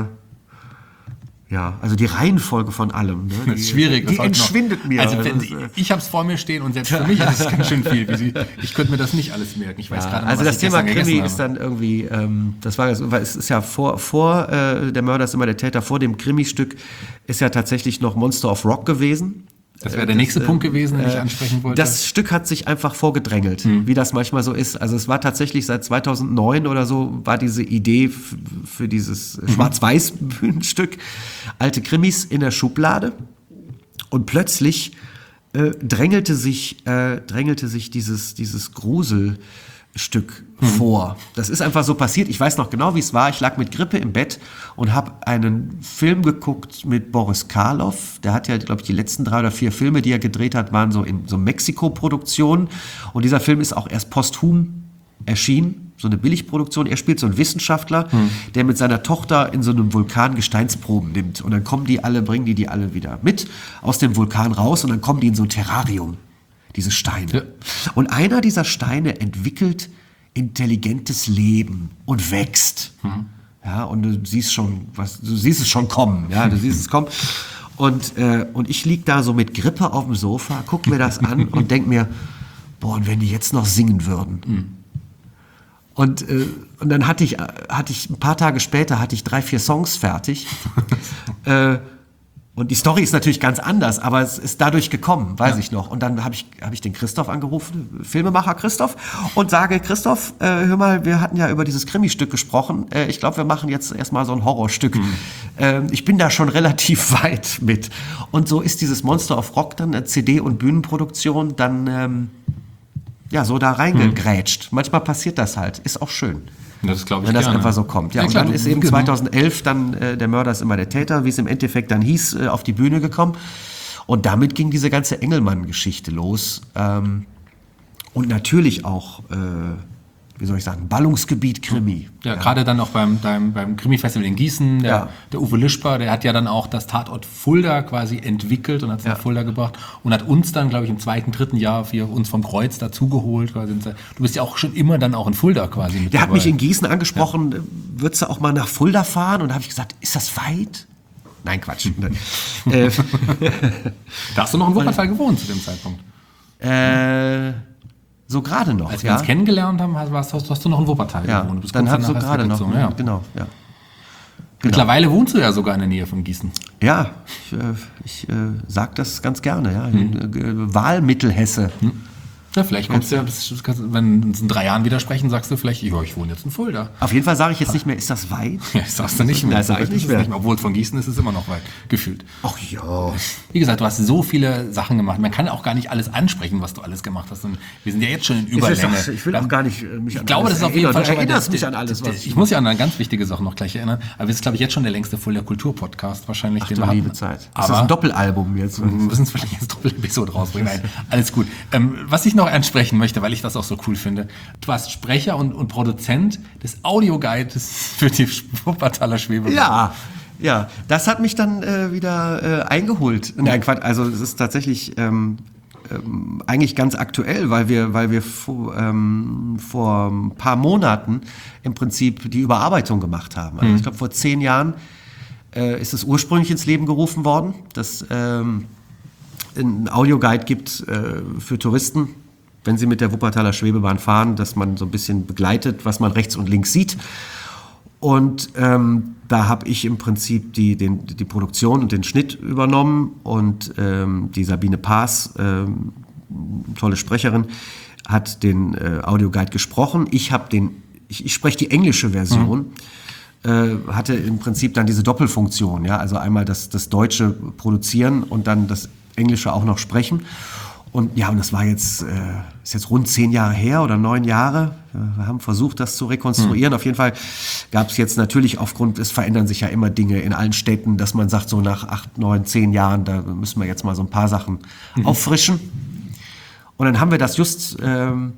ja, also die Reihenfolge von allem. Ne? Die, das ist schwierig. Die entschwindet noch. mir. Also wenn, ich ich habe es vor mir stehen und selbst für mich ist es ganz schön viel. Wie sie, ich könnte mir das nicht alles merken. Ich weiß ja, gerade noch, also was das ich Thema Krimi habe. ist dann irgendwie, ähm, das war, weil es ist ja vor, vor äh, Der Mörder ist immer der Täter, vor dem Krimi-Stück ist ja tatsächlich noch Monster of Rock gewesen. Das wäre der nächste das, Punkt gewesen, den äh, ich ansprechen wollte. Das Stück hat sich einfach vorgedrängelt, hm. wie das manchmal so ist. Also es war tatsächlich seit zweitausendneun oder so, war diese Idee f- für dieses mhm. Schwarz-Weiß-Bühnenstück Alte Krimis in der Schublade. Und plötzlich äh, drängelte sich, äh, drängelte sich dieses, dieses Gruselstück mhm. vor. Das ist einfach so passiert. Ich weiß noch genau, wie es war. Ich lag mit Grippe im Bett und habe einen Film geguckt mit Boris Karloff. Der hat ja, glaube ich, die letzten drei oder vier Filme, die er gedreht hat, waren so in so Mexiko-Produktionen. Und dieser Film ist auch erst posthum erschien, so eine Billigproduktion. Er spielt so einen Wissenschaftler, hm. der mit seiner Tochter in so einem Vulkan Gesteinsproben nimmt. Und dann kommen die alle, bringen die die alle wieder mit aus dem Vulkan raus und dann kommen die in so ein Terrarium, diese Steine. Ja. Und einer dieser Steine entwickelt intelligentes Leben und wächst. Hm. Ja, und du siehst schon, was, du siehst es schon kommen. Ja, du siehst es kommen. Und, äh, und ich lieg da so mit Grippe auf dem Sofa, guck mir das an und denk mir, boah, und wenn die jetzt noch singen würden. Mhm. Und, äh, und dann hatte ich, hatte ich, ein paar Tage später hatte ich drei, vier Songs fertig. äh, und die Story ist natürlich ganz anders, aber es ist dadurch gekommen, weiß ja. ich noch. Und dann habe ich, hab ich den Christoph angerufen, Filmemacher Christoph, und sage, Christoph, äh, hör mal, wir hatten ja über dieses Krimi-Stück gesprochen. Äh, ich glaube, wir machen jetzt erstmal so ein Horrorstück. Mhm. Äh, ich bin da schon relativ weit mit. Und so ist dieses Monster of Rock dann, eine C D- und Bühnenproduktion, dann ähm, ja, so da reingegrätscht. Mhm. Manchmal passiert das halt. Ist auch schön. Das glaube ich Wenn das gerne. einfach so kommt. Ja, ja und klar, dann ist eben genau. zweitausendelf dann äh, der Mörder ist immer der Täter, wie es im Endeffekt dann hieß, äh, auf die Bühne gekommen. Und damit ging diese ganze Engelmann-Geschichte los. Ähm, und natürlich auch, äh, wie soll ich sagen, Ballungsgebiet-Krimi. Ja, ja, gerade dann auch beim, beim, beim Krimi-Festival in Gießen, der, ja. der Uwe Lischper, der hat ja dann auch das Tatort Fulda quasi entwickelt und hat es ja. nach Fulda gebracht und hat uns dann, glaube ich, im zweiten, dritten Jahr für uns vom Kreuz dazugeholt. Du bist ja auch schon immer dann auch in Fulda quasi mit Der dabei. hat mich in Gießen angesprochen, ja. würdest du auch mal nach Fulda fahren? Und da habe ich gesagt, ist das weit? Nein, Quatsch. äh, da hast du noch in Wuppertal gewohnt zu dem Zeitpunkt. Äh... So gerade noch, Als wir ja. uns kennengelernt haben, hast, hast, hast du noch in Wuppertal ja, gewohnt. Du bist dann hast du gerade noch, ja. genau, ja. Genau. Mittlerweile wohnst du ja sogar in der Nähe von Gießen. Ja, ich, äh, ich äh, sag das ganz gerne, ja. Hm. Wahlmittelhesse. Hm. Ja, vielleicht kommst du ja, wenn wir uns in drei Jahren widersprechen, sagst du vielleicht, ja, ich wohne jetzt in Fulda. Auf jeden Fall sage ich jetzt nicht mehr, ist das weit? Ja, das sagst du nicht mehr. Das sage ich nicht mehr. Nicht mehr. Obwohl von Gießen ist es immer noch weit, gefühlt. Ach ja. Wie gesagt, du hast so viele Sachen gemacht. Man kann auch gar nicht alles ansprechen, was du alles gemacht hast. Und wir sind ja jetzt schon in Überlänge. Ich will, ich will auch gar nicht äh, mich ich an glaube, alles das ist auf jeden Fall du schon erinnerst der, mich an alles, was ich, ich muss ja an eine ganz wichtige Sache noch gleich erinnern. Aber es ist, glaube ich, jetzt schon der längste Fulda Kultur-Podcast wahrscheinlich. Ach den du wir liebe hatten. Zeit. Ist aber das ein Doppelalbum jetzt? Wir müssen es vielleicht jetzt Doppel-Episode rausbringen. Nein, alles gut. Ähm, was ich noch ansprechen möchte, weil ich das auch so cool finde. Du warst Sprecher und, und Produzent des Audioguides für die Wuppertaler Schwebebahn. Ja, ja. Das hat mich dann äh, wieder äh, eingeholt. Nein, Quatsch. Also es ist tatsächlich ähm, ähm, eigentlich ganz aktuell, weil wir, weil wir vor, ähm, vor ein paar Monaten im Prinzip die Überarbeitung gemacht haben. Also mhm. ich glaube, vor zehn Jahren äh, ist es ursprünglich ins Leben gerufen worden, dass ähm, ein Audioguide gibt äh, für Touristen, wenn sie mit der Wuppertaler Schwebebahn fahren, dass man so ein bisschen begleitet, was man rechts und links sieht. Und ähm, da habe ich im Prinzip die, den, die Produktion und den Schnitt übernommen und ähm, die Sabine Paas, ähm, tolle Sprecherin, hat den äh, Audioguide gesprochen. Ich habe den, ich, ich spreche die englische Version. Mhm. Äh, hatte im Prinzip dann diese Doppelfunktion, ja, also einmal das, das Deutsche produzieren und dann das Englische auch noch sprechen. Und ja, und das war jetzt, äh, ist jetzt rund zehn Jahre her oder neun Jahre. Wir haben versucht, das zu rekonstruieren. Mhm. Auf jeden Fall gab es jetzt natürlich aufgrund, es verändern sich ja immer Dinge in allen Städten, dass man sagt, so nach acht, neun, zehn Jahren, da müssen wir jetzt mal so ein paar Sachen mhm. auffrischen. Und dann haben wir das just, ähm,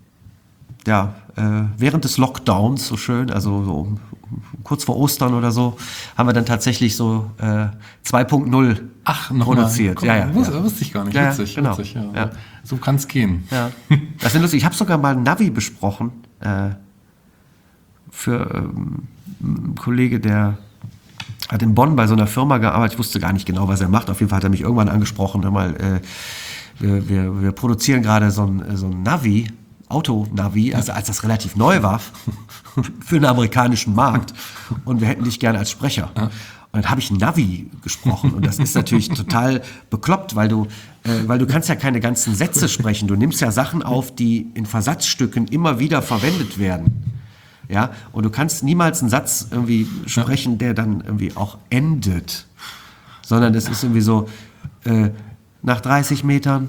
ja, äh, während des Lockdowns, so schön, also so um, kurz vor Ostern oder so, haben wir dann tatsächlich so äh, zwei Punkt null Ach, noch produziert. Mal. Ja, ja, Wusste, ja. wusste ich gar nicht. Ja, witzig, genau. witzig. Ja. Ja. So kann es gehen. Ja. Das ist lustig. Ich habe sogar mal Navi besprochen äh, für ähm, einen Kollege, der hat in Bonn bei so einer Firma gearbeitet. Ich wusste gar nicht genau, was er macht. Auf jeden Fall hat er mich irgendwann angesprochen. Hör mal, äh, wir, wir, wir produzieren gerade so ein, so ein Navi, Auto-Navi, also als das relativ neu war für den amerikanischen Markt. Und wir hätten dich gerne als Sprecher. Und dann habe ich Navi gesprochen. Und das ist natürlich total bekloppt, weil du, äh, weil du kannst ja keine ganzen Sätze sprechen. Du nimmst ja Sachen auf, die in Versatzstücken immer wieder verwendet werden. Ja, und du kannst niemals einen Satz irgendwie sprechen, der dann irgendwie auch endet. Sondern es ist irgendwie so, äh, nach dreißig Metern,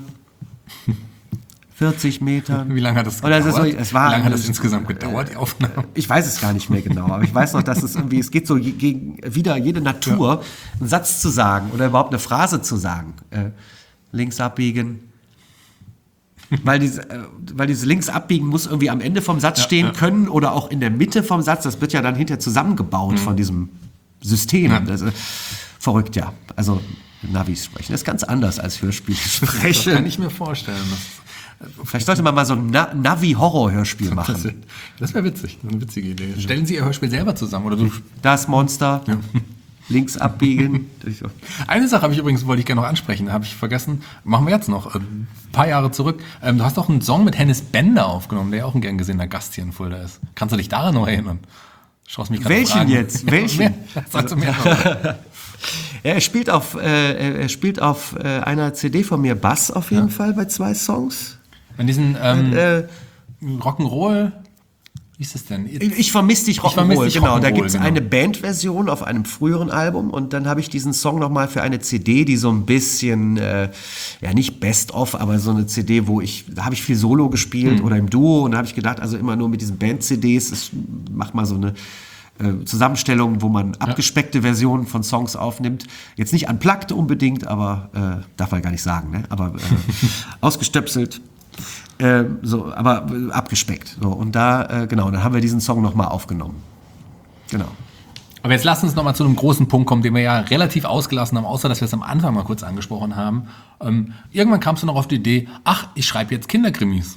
vierzig Metern. Wie lange hat das Oder gedauert? Es, ist so, es war, Wie lange hat das äh, insgesamt gedauert, die Aufnahme? Ich weiß es gar nicht mehr genau, aber ich weiß noch, dass es irgendwie, es geht so gegen wieder jede Natur, ja. einen Satz zu sagen oder überhaupt eine Phrase zu sagen. Äh, links abbiegen, weil, diese, äh, weil dieses links abbiegen muss irgendwie am Ende vom Satz stehen können oder auch in der Mitte vom Satz. Das wird ja dann hinterher zusammengebaut mhm. von diesem System. Ja. Das ist verrückt, ja. Also Navis sprechen ist ganz anders als Hörspiel sprechen. Das kann ich mir vorstellen. Das, Vielleicht sollte man mal so ein Na- Navi-Horror-Hörspiel machen. Das, das wäre witzig, eine witzige Idee. Stellen Sie Ihr Hörspiel selber zusammen oder so? Das Monster, ja. links abbiegen. Eine Sache habe ich übrigens, wollte ich gerne noch ansprechen, habe ich vergessen, machen wir jetzt noch, ein paar Jahre zurück. Ähm, du hast auch einen Song mit Hennes Bender aufgenommen, der ja auch ein gern gesehener Gast hier in Fulda ist. Kannst du dich daran noch erinnern? Schaust mich gerade Welchen fragen. jetzt? Welchen? Sagst du mir noch? Ja, er spielt auf, äh, er spielt auf äh, einer C D von mir Bass auf jeden ja. Fall bei zwei Songs. In diesen ähm, äh, Rock'n'Roll, wie ist das denn? Ich, ich vermisse dich Rock'n'Roll, vermiss dich genau. Rock'n'Roll, Da gibt es genau. eine Bandversion auf einem früheren Album und dann habe ich diesen Song nochmal für eine C D, die so ein bisschen, äh, ja nicht Best-of, aber so eine C D, wo ich, da habe ich viel Solo gespielt mhm. oder im Duo und da habe ich gedacht, also immer nur mit diesen Band-C Ds, ich mach mal so eine äh, Zusammenstellung, wo man abgespeckte ja. Versionen von Songs aufnimmt. Jetzt nicht unplugged unbedingt, aber äh, darf man gar nicht sagen, ne? Aber äh, ausgestöpselt. Äh, so, aber äh, abgespeckt. So, und da, äh, genau, dann haben wir diesen Song nochmal aufgenommen. Genau. Aber jetzt lass uns nochmal zu einem großen Punkt kommen, den wir ja relativ ausgelassen haben, außer dass wir es am Anfang mal kurz angesprochen haben. Ähm, irgendwann kamst du noch auf die Idee, ach, ich schreibe jetzt Kinderkrimis.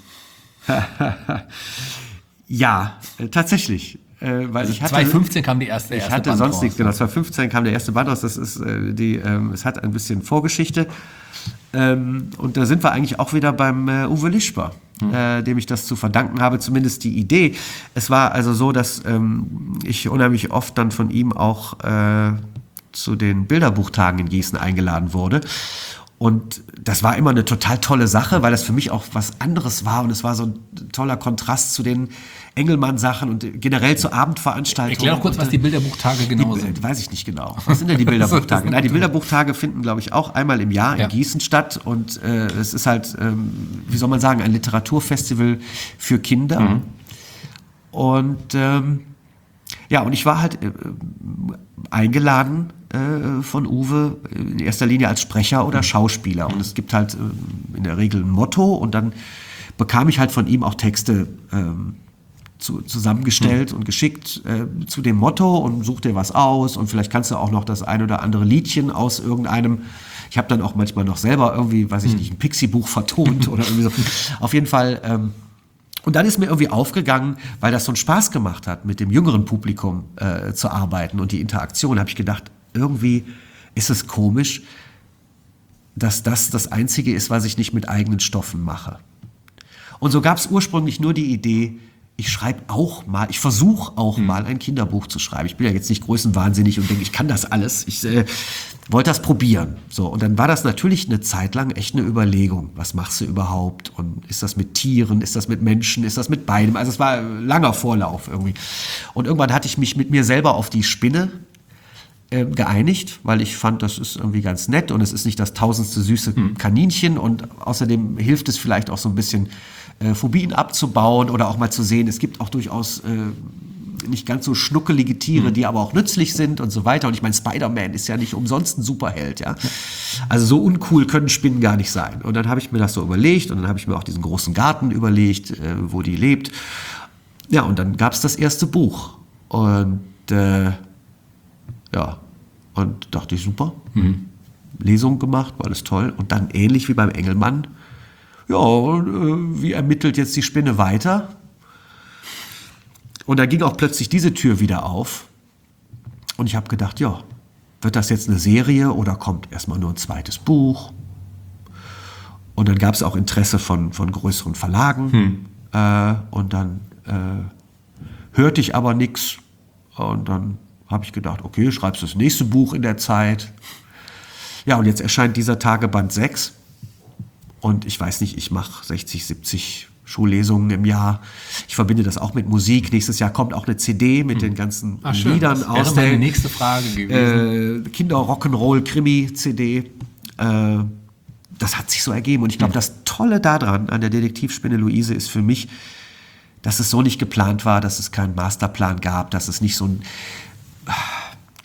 Ja, äh, tatsächlich. Äh, weil also ich hatte, zwanzig fünfzehn kam die erste, erste Ich hatte Band sonst raus, nichts, genau, zwanzig fünfzehn kam der erste Band raus. Das ist äh, die, ähm, es hat ein bisschen Vorgeschichte. Ähm, und da sind wir eigentlich auch wieder beim äh, Uwe Lischper, mhm. äh, dem ich das zu verdanken habe, zumindest die Idee. Es war also so, dass ähm, ich unheimlich oft dann von ihm auch äh, zu den Bilderbuchtagen in Gießen eingeladen wurde. Und das war immer eine total tolle Sache, weil das für mich auch was anderes war und es war so ein toller Kontrast zu den Engelmann-Sachen und generell zur Abendveranstaltung. Erklär doch kurz, und, was die Bilderbuchtage genau die, sind. Weiß ich nicht genau. Was sind denn die Bilderbuchtage? Nein, die Bilderbuchtage finden, glaube ich, auch einmal im Jahr in ja. Gießen statt und äh, es ist halt, ähm, wie soll man sagen, ein Literaturfestival für Kinder. Mhm. Und ähm, ja, und ich war halt äh, eingeladen äh, von Uwe in erster Linie als Sprecher oder Schauspieler. Und es gibt halt äh, in der Regel ein Motto und dann bekam ich halt von ihm auch Texte ähm, zu, zusammengestellt mhm. und geschickt äh, zu dem Motto und such dir was aus und vielleicht kannst du auch noch das ein oder andere Liedchen aus irgendeinem. Ich habe dann auch manchmal noch selber irgendwie, weiß ich nicht, ein Pixie-Buch vertont oder irgendwie so. Auf jeden Fall. Ähm, Und dann ist mir irgendwie aufgegangen, weil das so einen Spaß gemacht hat, mit dem jüngeren Publikum äh, zu arbeiten und die Interaktion, habe ich gedacht, irgendwie ist es komisch, dass das das Einzige ist, was ich nicht mit eigenen Stoffen mache. Und so gab es ursprünglich nur die Idee, ich schreibe auch mal, ich versuche auch mal ein Kinderbuch zu schreiben. Ich bin ja jetzt nicht größenwahnsinnig und denke, ich kann das alles. Ich äh, wollte das probieren. So, und dann war das natürlich eine Zeit lang echt eine Überlegung. Was machst du überhaupt? Und ist das mit Tieren? Ist das mit Menschen? Ist das mit beidem? Also es war ein langer Vorlauf irgendwie. Und irgendwann hatte ich mich mit mir selber auf die Spinne äh, geeinigt, weil ich fand, das ist irgendwie ganz nett und es ist nicht das tausendste süße Kaninchen und außerdem hilft es vielleicht auch so ein bisschen äh, Phobien abzubauen oder auch mal zu sehen, es gibt auch durchaus äh, nicht ganz so schnuckelige Tiere, mhm. die aber auch nützlich sind und so weiter. Und ich meine, Spider-Man ist ja nicht umsonst ein Superheld, ja. Also so uncool können Spinnen gar nicht sein. Und dann habe ich mir das so überlegt und dann habe ich mir auch diesen großen Garten überlegt, äh, wo die lebt. Ja, und dann gab es das erste Buch. Und äh, ja, und dachte ich, super. Mhm. Lesung gemacht, war alles toll. Und dann ähnlich wie beim Engelmann, ja, äh, wie ermittelt jetzt die Spinne weiter? Und da ging auch plötzlich diese Tür wieder auf. Und ich habe gedacht, ja, wird das jetzt eine Serie oder kommt erstmal nur ein zweites Buch? Und dann gab es auch Interesse von, von größeren Verlagen. Hm. Äh, und dann äh, hörte ich aber nichts. Und dann habe ich gedacht, okay, schreibst du das nächste Buch in der Zeit. Ja, und jetzt erscheint dieser Tage Band sechs. Und ich weiß nicht, ich mache sechzig, siebzig Schullesungen im Jahr. Ich verbinde das auch mit Musik. Nächstes Jahr kommt auch eine C D mit den ganzen Ach, schön. Liedern das aus der der nächste Frage gewesen. Äh, Kinder-Rock'n'Roll-Krimi-C D. Äh, das hat sich so ergeben. Und ich glaube, das Tolle daran, an der Detektivspinne Luise, ist für mich, dass es so nicht geplant war, dass es keinen Masterplan gab, dass es nicht so ein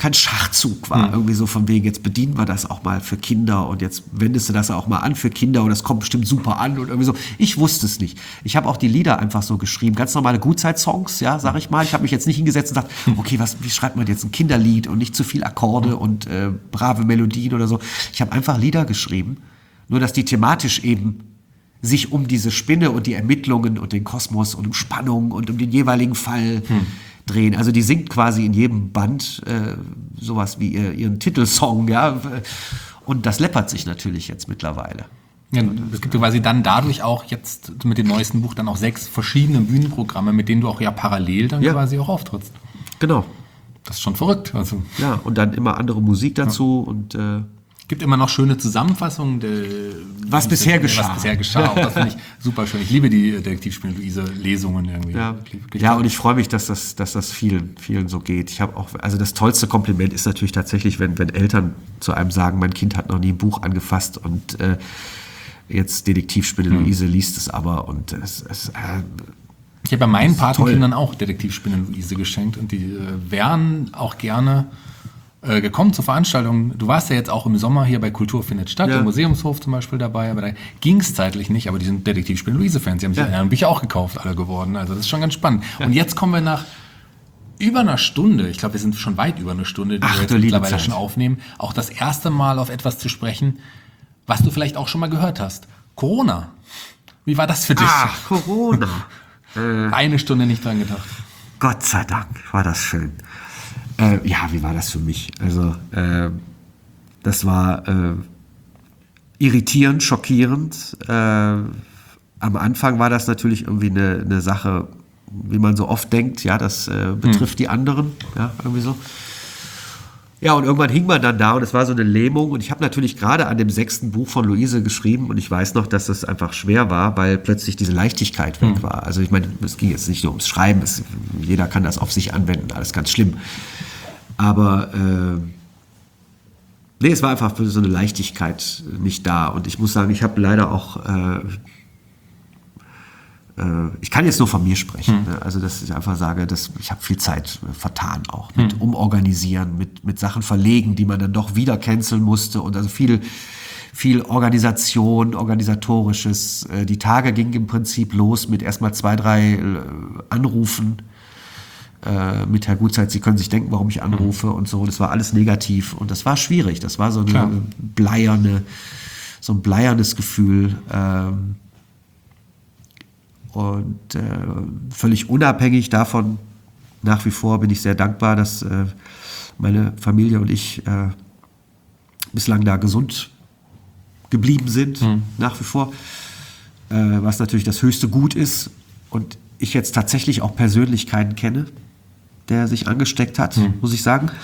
kein Schachzug war. Mhm. Irgendwie so von wegen, jetzt bedienen wir das auch mal für Kinder und jetzt wendest du das auch mal an für Kinder und das kommt bestimmt super an und irgendwie so. Ich wusste es nicht. Ich habe auch die Lieder einfach so geschrieben, ganz normale Gutzeit-Songs, ja, sag ich mal. Ich habe mich jetzt nicht hingesetzt und gesagt, okay, was, wie schreibt man jetzt ein Kinderlied und nicht zu viel Akkorde und äh, brave Melodien oder so. Ich habe einfach Lieder geschrieben, nur dass die thematisch eben sich um diese Spinne und die Ermittlungen und den Kosmos und um Spannung und um den jeweiligen Fall hm. drehen. Also die singt quasi in jedem Band äh, sowas wie ihr, ihren Titelsong, ja. Und das läppert sich natürlich jetzt mittlerweile. Ja, es gibt quasi dann dadurch auch jetzt mit dem neuesten Buch dann auch sechs verschiedene Bühnenprogramme, mit denen du auch ja parallel dann ja. quasi auch auftrittst. Genau. Das ist schon verrückt. Also. Ja, und dann immer andere Musik dazu ja. und äh, gibt immer noch schöne Zusammenfassungen, de, was bisher geschah. Was bisher geschah. Auch das finde ich super schön. Ich liebe die Detektivspiele Luise Lesungen irgendwie. Ja, ja und ich freue mich, dass das, dass das vielen, vielen so geht. Ich habe auch, also das tollste Kompliment ist natürlich tatsächlich, wenn, wenn Eltern zu einem sagen, mein Kind hat noch nie ein Buch angefasst und äh, jetzt Detektivspiele hm. Luise liest es aber und es, es äh, ich habe bei meinen Patenkindern auch Detektivspiele Luise geschenkt und die äh, wären auch gerne Äh, gekommen zur Veranstaltung. Du warst ja jetzt auch im Sommer hier bei Kultur findet statt, ja. im Museumshof zum Beispiel dabei, aber da ging es zeitlich nicht, aber die sind Detektivspiel Luise-Fans, die haben sich ja. Bücher auch gekauft, alle geworden, also das ist schon ganz spannend. Ja. Und jetzt kommen wir nach über einer Stunde, ich glaube, wir sind schon weit über eine Stunde, die Ach, wir jetzt mittlerweile schon aufnehmen, auch das erste Mal auf etwas zu sprechen, was du vielleicht auch schon mal gehört hast. Corona. Wie war das für dich? Ach, Corona. Eine Stunde nicht dran gedacht. Gott sei Dank, war das schön. Äh, ja, wie war das für mich? Also, äh, das war äh, irritierend, schockierend. Äh, am Anfang war das natürlich irgendwie eine, eine Sache, wie man so oft denkt, ja, das äh, betrifft hm. die anderen, ja, irgendwie so. Ja, und irgendwann hing man dann da und es war so eine Lähmung und ich habe natürlich gerade an dem sechsten Buch von Luise geschrieben und ich weiß noch, dass das einfach schwer war, weil plötzlich diese Leichtigkeit weg hm. war. Also ich meine, es ging jetzt nicht nur ums Schreiben, es, jeder kann das auf sich anwenden, alles ganz schlimm. Aber äh, nee, es war einfach so eine Leichtigkeit nicht da und ich muss sagen, ich habe leider auch äh, ich kann jetzt nur von mir sprechen, hm. also dass ich einfach sage, dass ich habe viel Zeit vertan auch mit hm. Umorganisieren, mit, mit Sachen verlegen, die man dann doch wieder canceln musste und also viel, viel Organisation, Organisatorisches. Die Tage gingen im Prinzip los mit erstmal zwei, drei Anrufen äh, mit Herr Gutzeit, Sie können sich denken, warum ich anrufe hm. und so. Das war alles negativ und das war schwierig. Das war so eine Klar. bleierne, so ein bleiernes Gefühl. Ähm, Und äh, völlig unabhängig davon, nach wie vor bin ich sehr dankbar, dass äh, meine Familie und ich äh, bislang da gesund geblieben sind, mhm. nach wie vor, äh, was natürlich das höchste Gut ist. Und ich jetzt tatsächlich auch persönlich keinen kenne, der sich angesteckt hat, mhm. muss ich sagen.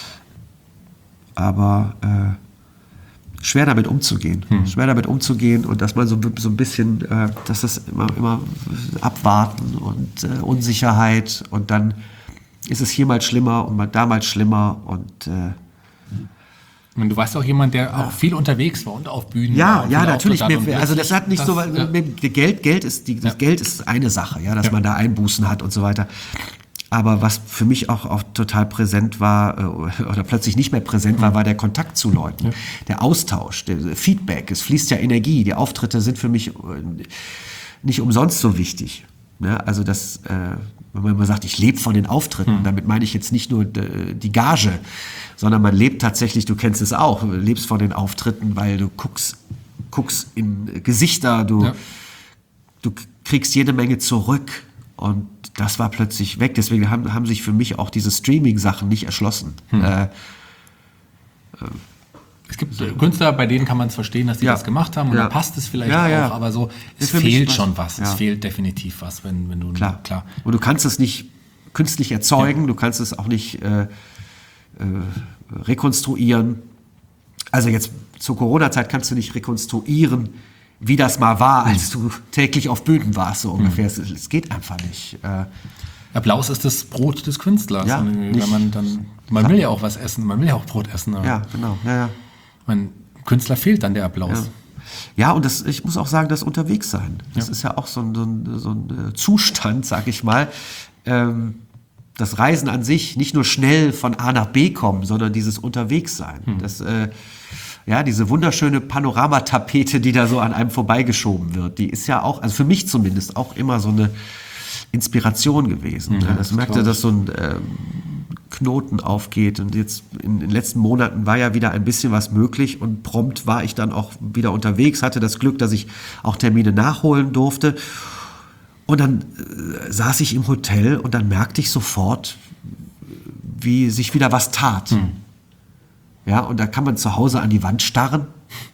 Aber äh, schwer damit umzugehen. Hm. Schwer damit umzugehen und dass man so, so ein bisschen, äh, dass das immer, immer abwarten und äh, Unsicherheit und dann ist es hier mal schlimmer und mal da mal schlimmer und äh, und du warst auch jemand, der auch viel unterwegs war und auf Bühnen ja, war. Ja, natürlich. Mir, also das hat nicht das, so, ja. Geld, Geld ist die, das ja. Geld ist eine Sache, ja, dass ja. man da Einbußen hat und so weiter. Aber was für mich auch, auch total präsent war äh, oder plötzlich nicht mehr präsent war, war der Kontakt zu Leuten, ja. der Austausch, der Feedback. Es fließt ja Energie. Die Auftritte sind für mich nicht umsonst so wichtig. Ne? Also das, äh, wenn man immer sagt, ich lebe von den Auftritten, hm. damit meine ich jetzt nicht nur die Gage, sondern man lebt tatsächlich, du kennst es auch, du lebst von den Auftritten, weil du guckst, guckst in Gesichter, du, ja. du kriegst jede Menge zurück. Und das war plötzlich weg. Deswegen haben, haben sich für mich auch diese Streaming-Sachen nicht erschlossen. Hm. Äh, äh, es gibt so Künstler, bei denen kann man es verstehen, dass die ja. das gemacht haben. Und ja. da passt es vielleicht ja, auch. Ja. Aber so, es fehlt schon was. Ja. Es fehlt definitiv was, wenn, wenn du... Klar. klar. Und du kannst es nicht künstlich erzeugen. Ja. Du kannst es auch nicht äh, äh, rekonstruieren. Also jetzt zur Corona-Zeit kannst du nicht rekonstruieren, wie das mal war, als du täglich auf Bühnen warst, so ungefähr. Es, es geht einfach nicht. Äh, Applaus ist das Brot des Künstlers. Ja, wenn man dann, man will ja auch was essen, man will ja auch Brot essen. Ja, genau. Ja, ja. Man, Künstler fehlt dann der Applaus. Ja, ja und das, ich muss auch sagen, das Unterwegssein. Das ja. ist ja auch so ein, so ein, so ein Zustand, sag ich mal. Ähm, das Reisen an sich, nicht nur schnell von A nach B kommen, sondern dieses Unterwegssein. Hm. Das, äh, ja, diese wunderschöne Panoramatapete, die da so an einem vorbeigeschoben wird, die ist ja auch, also für mich zumindest, auch immer so eine Inspiration gewesen. Ja, das das merkte, dass so ein ähm, Knoten aufgeht und jetzt in den letzten Monaten war ja wieder ein bisschen was möglich und prompt war ich dann auch wieder unterwegs, hatte das Glück, dass ich auch Termine nachholen durfte und dann äh, saß ich im Hotel und dann merkte ich sofort, wie sich wieder was tat. Hm. Ja, und da kann man zu Hause an die Wand starren.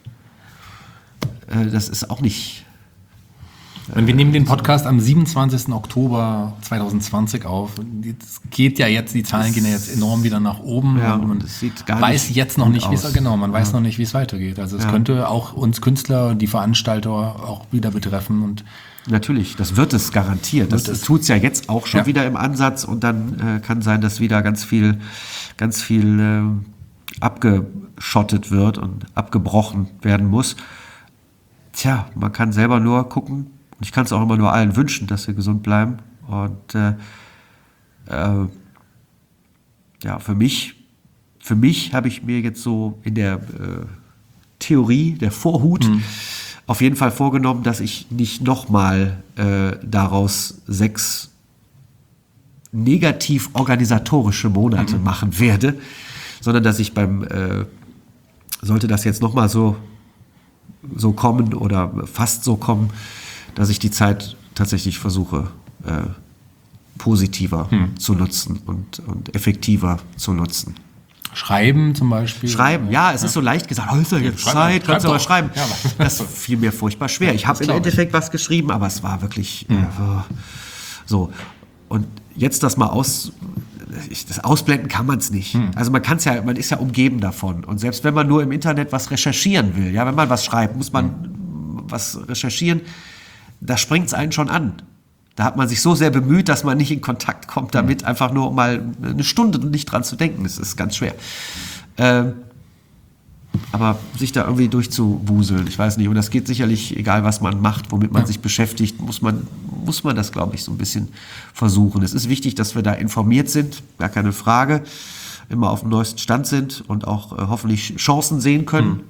Äh, das ist auch nicht... Und wir nehmen den Podcast am siebenundzwanzigsten Oktober zweitausendzwanzig auf. Es geht ja jetzt, die Zahlen gehen ja jetzt enorm wieder nach oben. Ja, und man es sieht gar weiß nicht jetzt noch gut nicht, wie es aus. genau, man weiß Ja. noch nicht, wie es weitergeht. Also es Ja. könnte auch uns Künstler, die Veranstalter auch wieder betreffen. Und Natürlich, das wird es garantiert. Das Wird es. tut es ja jetzt auch schon Ja. wieder im Ansatz und dann äh, kann sein, dass wieder ganz viel, ganz viel äh, abgeschottet wird und abgebrochen werden muss. Tja, man kann selber nur gucken. Und ich kann es auch immer nur allen wünschen, dass sie gesund bleiben. Und äh, äh, ja, für mich, für mich habe ich mir jetzt so in der äh, Theorie, der Vorhut, mhm. auf jeden Fall vorgenommen, dass ich nicht nochmal äh, daraus sechs negativ organisatorische Monate mhm. machen werde, sondern dass ich beim, äh, sollte das jetzt nochmal so, so kommen oder fast so kommen, dass ich die Zeit tatsächlich versuche, äh, positiver hm. zu nutzen und, und effektiver zu nutzen. Schreiben zum Beispiel? Schreiben, ja, es ja. ist so leicht gesagt, oh, ist ja jetzt schreib, Zeit, schreib kannst du aber doch. schreiben. Ja, das fiel mir furchtbar schwer. Ich habe im Endeffekt ich. was geschrieben, aber es war wirklich hm. äh, so. Und jetzt das mal aus... Das ausblenden kann man es nicht. Hm. Also man kann es ja, man ist ja umgeben davon. Und selbst wenn man nur im Internet was recherchieren will, ja, wenn man was schreibt, muss man hm. was recherchieren, da springt es einen schon an. Da hat man sich so sehr bemüht, dass man nicht in Kontakt kommt damit, mhm. einfach nur mal eine Stunde nicht dran zu denken. Das ist ganz schwer. Ähm, aber sich da irgendwie durchzuwuseln, ich weiß nicht. Und das geht sicherlich, egal was man macht, womit man ja. sich beschäftigt, muss man, muss man das, glaube ich, so ein bisschen versuchen. Es ist wichtig, dass wir da informiert sind, gar keine Frage, immer auf dem neuesten Stand sind und auch äh, hoffentlich Chancen sehen können. Mhm.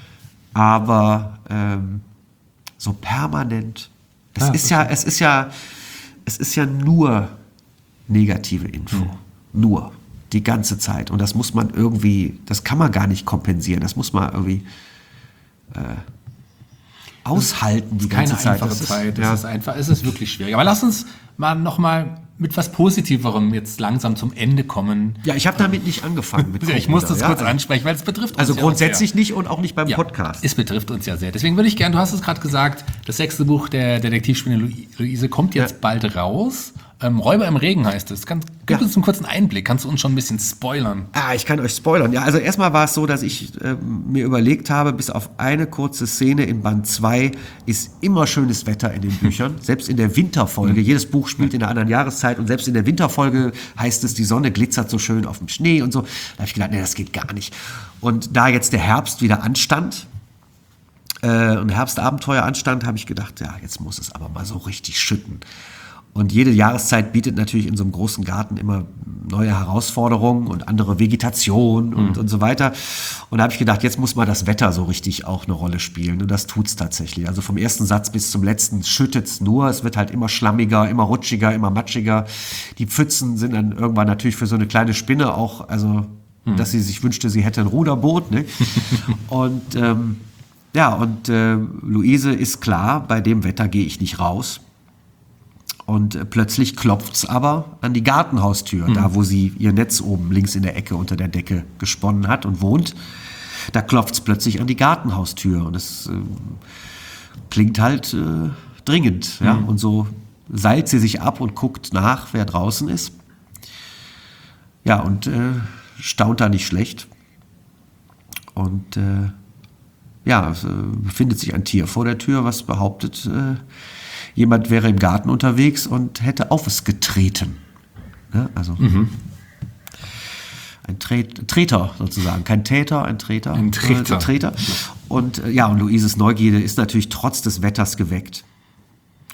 Aber ähm, so permanent. Es ja, ist ja, es ist ja, es ist ja nur negative Info. Mhm. Nur. Die ganze Zeit. Und das muss man irgendwie, das kann man gar nicht kompensieren. Das muss man irgendwie äh, aushalten, die ganze Keine Zeit. Einfache Das ist, Zeit. ja. Es ist einfach, es ist wirklich schwierig. Aber lass uns mal noch mal mit was Positiverem jetzt langsam zum Ende kommen. Ja, ich habe damit nicht angefangen. Mit ich muss das ja? kurz ansprechen, weil es betrifft uns Also ja grundsätzlich auch sehr. nicht und auch nicht beim ja, Podcast. Es betrifft uns ja sehr. Deswegen würde ich gerne, du hast es gerade gesagt, das sechste Buch der Detektivspinne Luise kommt jetzt ja. bald raus. Ähm, Räuber im Regen heißt es. Kann, gib ja. uns einen kurzen Einblick. Kannst du uns schon ein bisschen spoilern? Ah, ich kann euch spoilern. Ja, also erstmal war es so, dass ich äh, mir überlegt habe, bis auf eine kurze Szene in Band zwei ist immer schönes Wetter in den Büchern. Selbst in der Winterfolge. Mhm. Jedes Buch spielt in einer anderen Jahreszeit und selbst in der Winterfolge heißt es, die Sonne glitzert so schön auf dem Schnee und so. Da habe ich gedacht, nee, das geht gar nicht. Und da jetzt der Herbst wieder anstand, äh, und Herbstabenteuer anstand, habe ich gedacht, ja, jetzt muss es aber mal so richtig schütten. Und jede Jahreszeit bietet natürlich in so einem großen Garten immer neue Herausforderungen und andere Vegetation und, mhm. und so weiter. Und da habe ich gedacht, jetzt muss mal das Wetter so richtig auch eine Rolle spielen. Und das tut's tatsächlich. Also vom ersten Satz bis zum letzten schüttet's nur. Es wird halt immer schlammiger, immer rutschiger, immer matschiger. Die Pfützen sind dann irgendwann natürlich für so eine kleine Spinne auch, also mhm. dass sie sich wünschte, sie hätte ein Ruderboot. Ne? und ähm, ja, und äh, Luise ist klar, bei dem Wetter gehe ich nicht raus. Und äh, plötzlich klopft's aber an die Gartenhaustür, mhm. da wo sie ihr Netz oben links in der Ecke unter der Decke gesponnen hat und wohnt. Da klopft's plötzlich an die Gartenhaustür und es äh, klingt halt äh, dringend. Mhm. Ja? Und so seilt sie sich ab und guckt nach, wer draußen ist. Ja, und äh, staunt da nicht schlecht. Und äh, ja, es äh, befindet sich ein Tier vor der Tür, was behauptet, äh, jemand wäre im Garten unterwegs und hätte auf es getreten. Ja, also mhm. ein Tret- Treter sozusagen. Kein Täter, ein Treter. Ein Treter. Äh, ein Treter. Und äh, ja, und Luises Neugierde ist natürlich trotz des Wetters geweckt.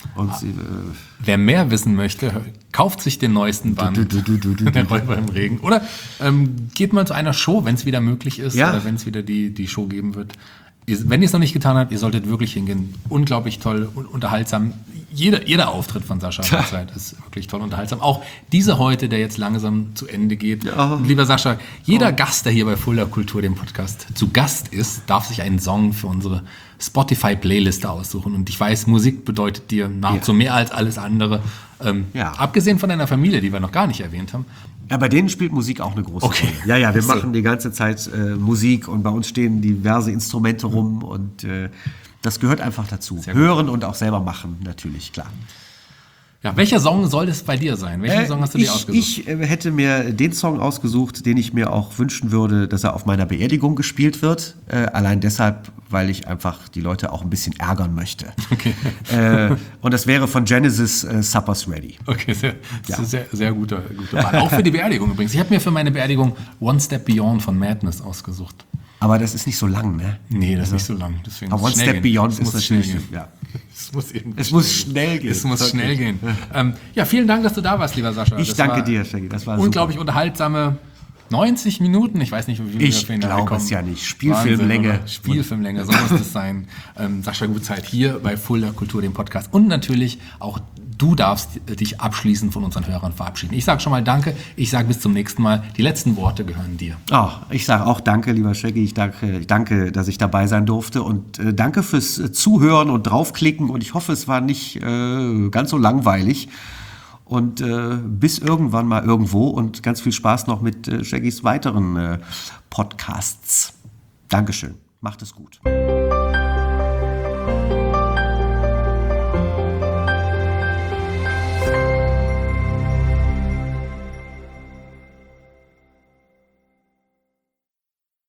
Und sie, äh, Wer mehr wissen möchte, kauft sich den neuesten Band, Du, du, du, du, du, Der Räuber im Regen. Oder ähm, geht mal zu einer Show, wenn es wieder möglich ist, Ja. oder wenn es wieder die, die Show geben wird. Ihr, wenn ihr es noch nicht getan habt, ihr solltet wirklich hingehen. Unglaublich toll und unterhaltsam. Jeder, jeder Auftritt von Sascha Hutzeit ist wirklich toll und unterhaltsam. Auch diese heute, der jetzt langsam zu Ende geht. Ja. Und lieber Sascha, jeder Gast, der hier bei Fulda Kultur, dem Podcast, zu Gast ist, darf sich einen Song für unsere Spotify-Playliste aussuchen. Und ich weiß, Musik bedeutet dir nahezu Ja. mehr als alles andere. Ähm, Ja. Abgesehen von deiner Familie, die wir noch gar nicht erwähnt haben. Ja, bei denen spielt Musik auch eine große Okay. Rolle. Ja, ja, wir So. machen die ganze Zeit äh, Musik und bei uns stehen diverse Instrumente rum und äh, das gehört einfach dazu. Sehr gut. Hören und auch selber machen, natürlich, klar. Ja, welcher Song soll es bei dir sein? Welchen Äh, Song hast du ich, dir ausgesucht? Ich äh, hätte mir den Song ausgesucht, den ich mir auch wünschen würde, dass er auf meiner Beerdigung gespielt wird. Äh, allein deshalb, weil ich einfach die Leute auch ein bisschen ärgern möchte. Okay. Äh, und das wäre von Genesis äh, Supper's Ready. Okay, sehr, das Ja. ist sehr, sehr guter, guter Wahl. Auch für die Beerdigung übrigens. Ich habe mir für meine Beerdigung One Step Beyond von Madness ausgesucht. Aber das ist nicht so lang, ne? Nee, das ist nicht so lang. Deswegen Aber muss One es schnell Step gehen. Beyond Es ist muss schnell natürlich, gehen. ja. Es muss, irgendwie Es muss schnell gehen. Es muss Okay. schnell gehen. ähm, ja, vielen Dank, dass du da warst, lieber Sascha. Ich Das danke war dir, Shaggy. Das war unglaublich unterhaltsame neunzig Minuten. Ich weiß nicht, wie viel Ich wir glaube kommen. es ja nicht. Spielfilmlänge. Wahnsinn, oder? Spielfilmlänge, so muss es sein. Ähm, Sascha Hutzeit hier bei Fulda Kultur, dem Podcast. Und natürlich auch du darfst dich abschließend von unseren Hörern verabschieden. Ich sage schon mal Danke. Ich sage bis zum nächsten Mal. Die letzten Worte gehören dir. Oh, ich sage auch danke, lieber Shaggy. Ich danke, ich danke, dass ich dabei sein durfte. Und äh, danke fürs äh, Zuhören und draufklicken. Und ich hoffe, es war nicht äh, ganz so langweilig. Und äh, bis irgendwann mal irgendwo. Und ganz viel Spaß noch mit äh, Shaggys weiteren äh, Podcasts. Dankeschön. Macht es gut.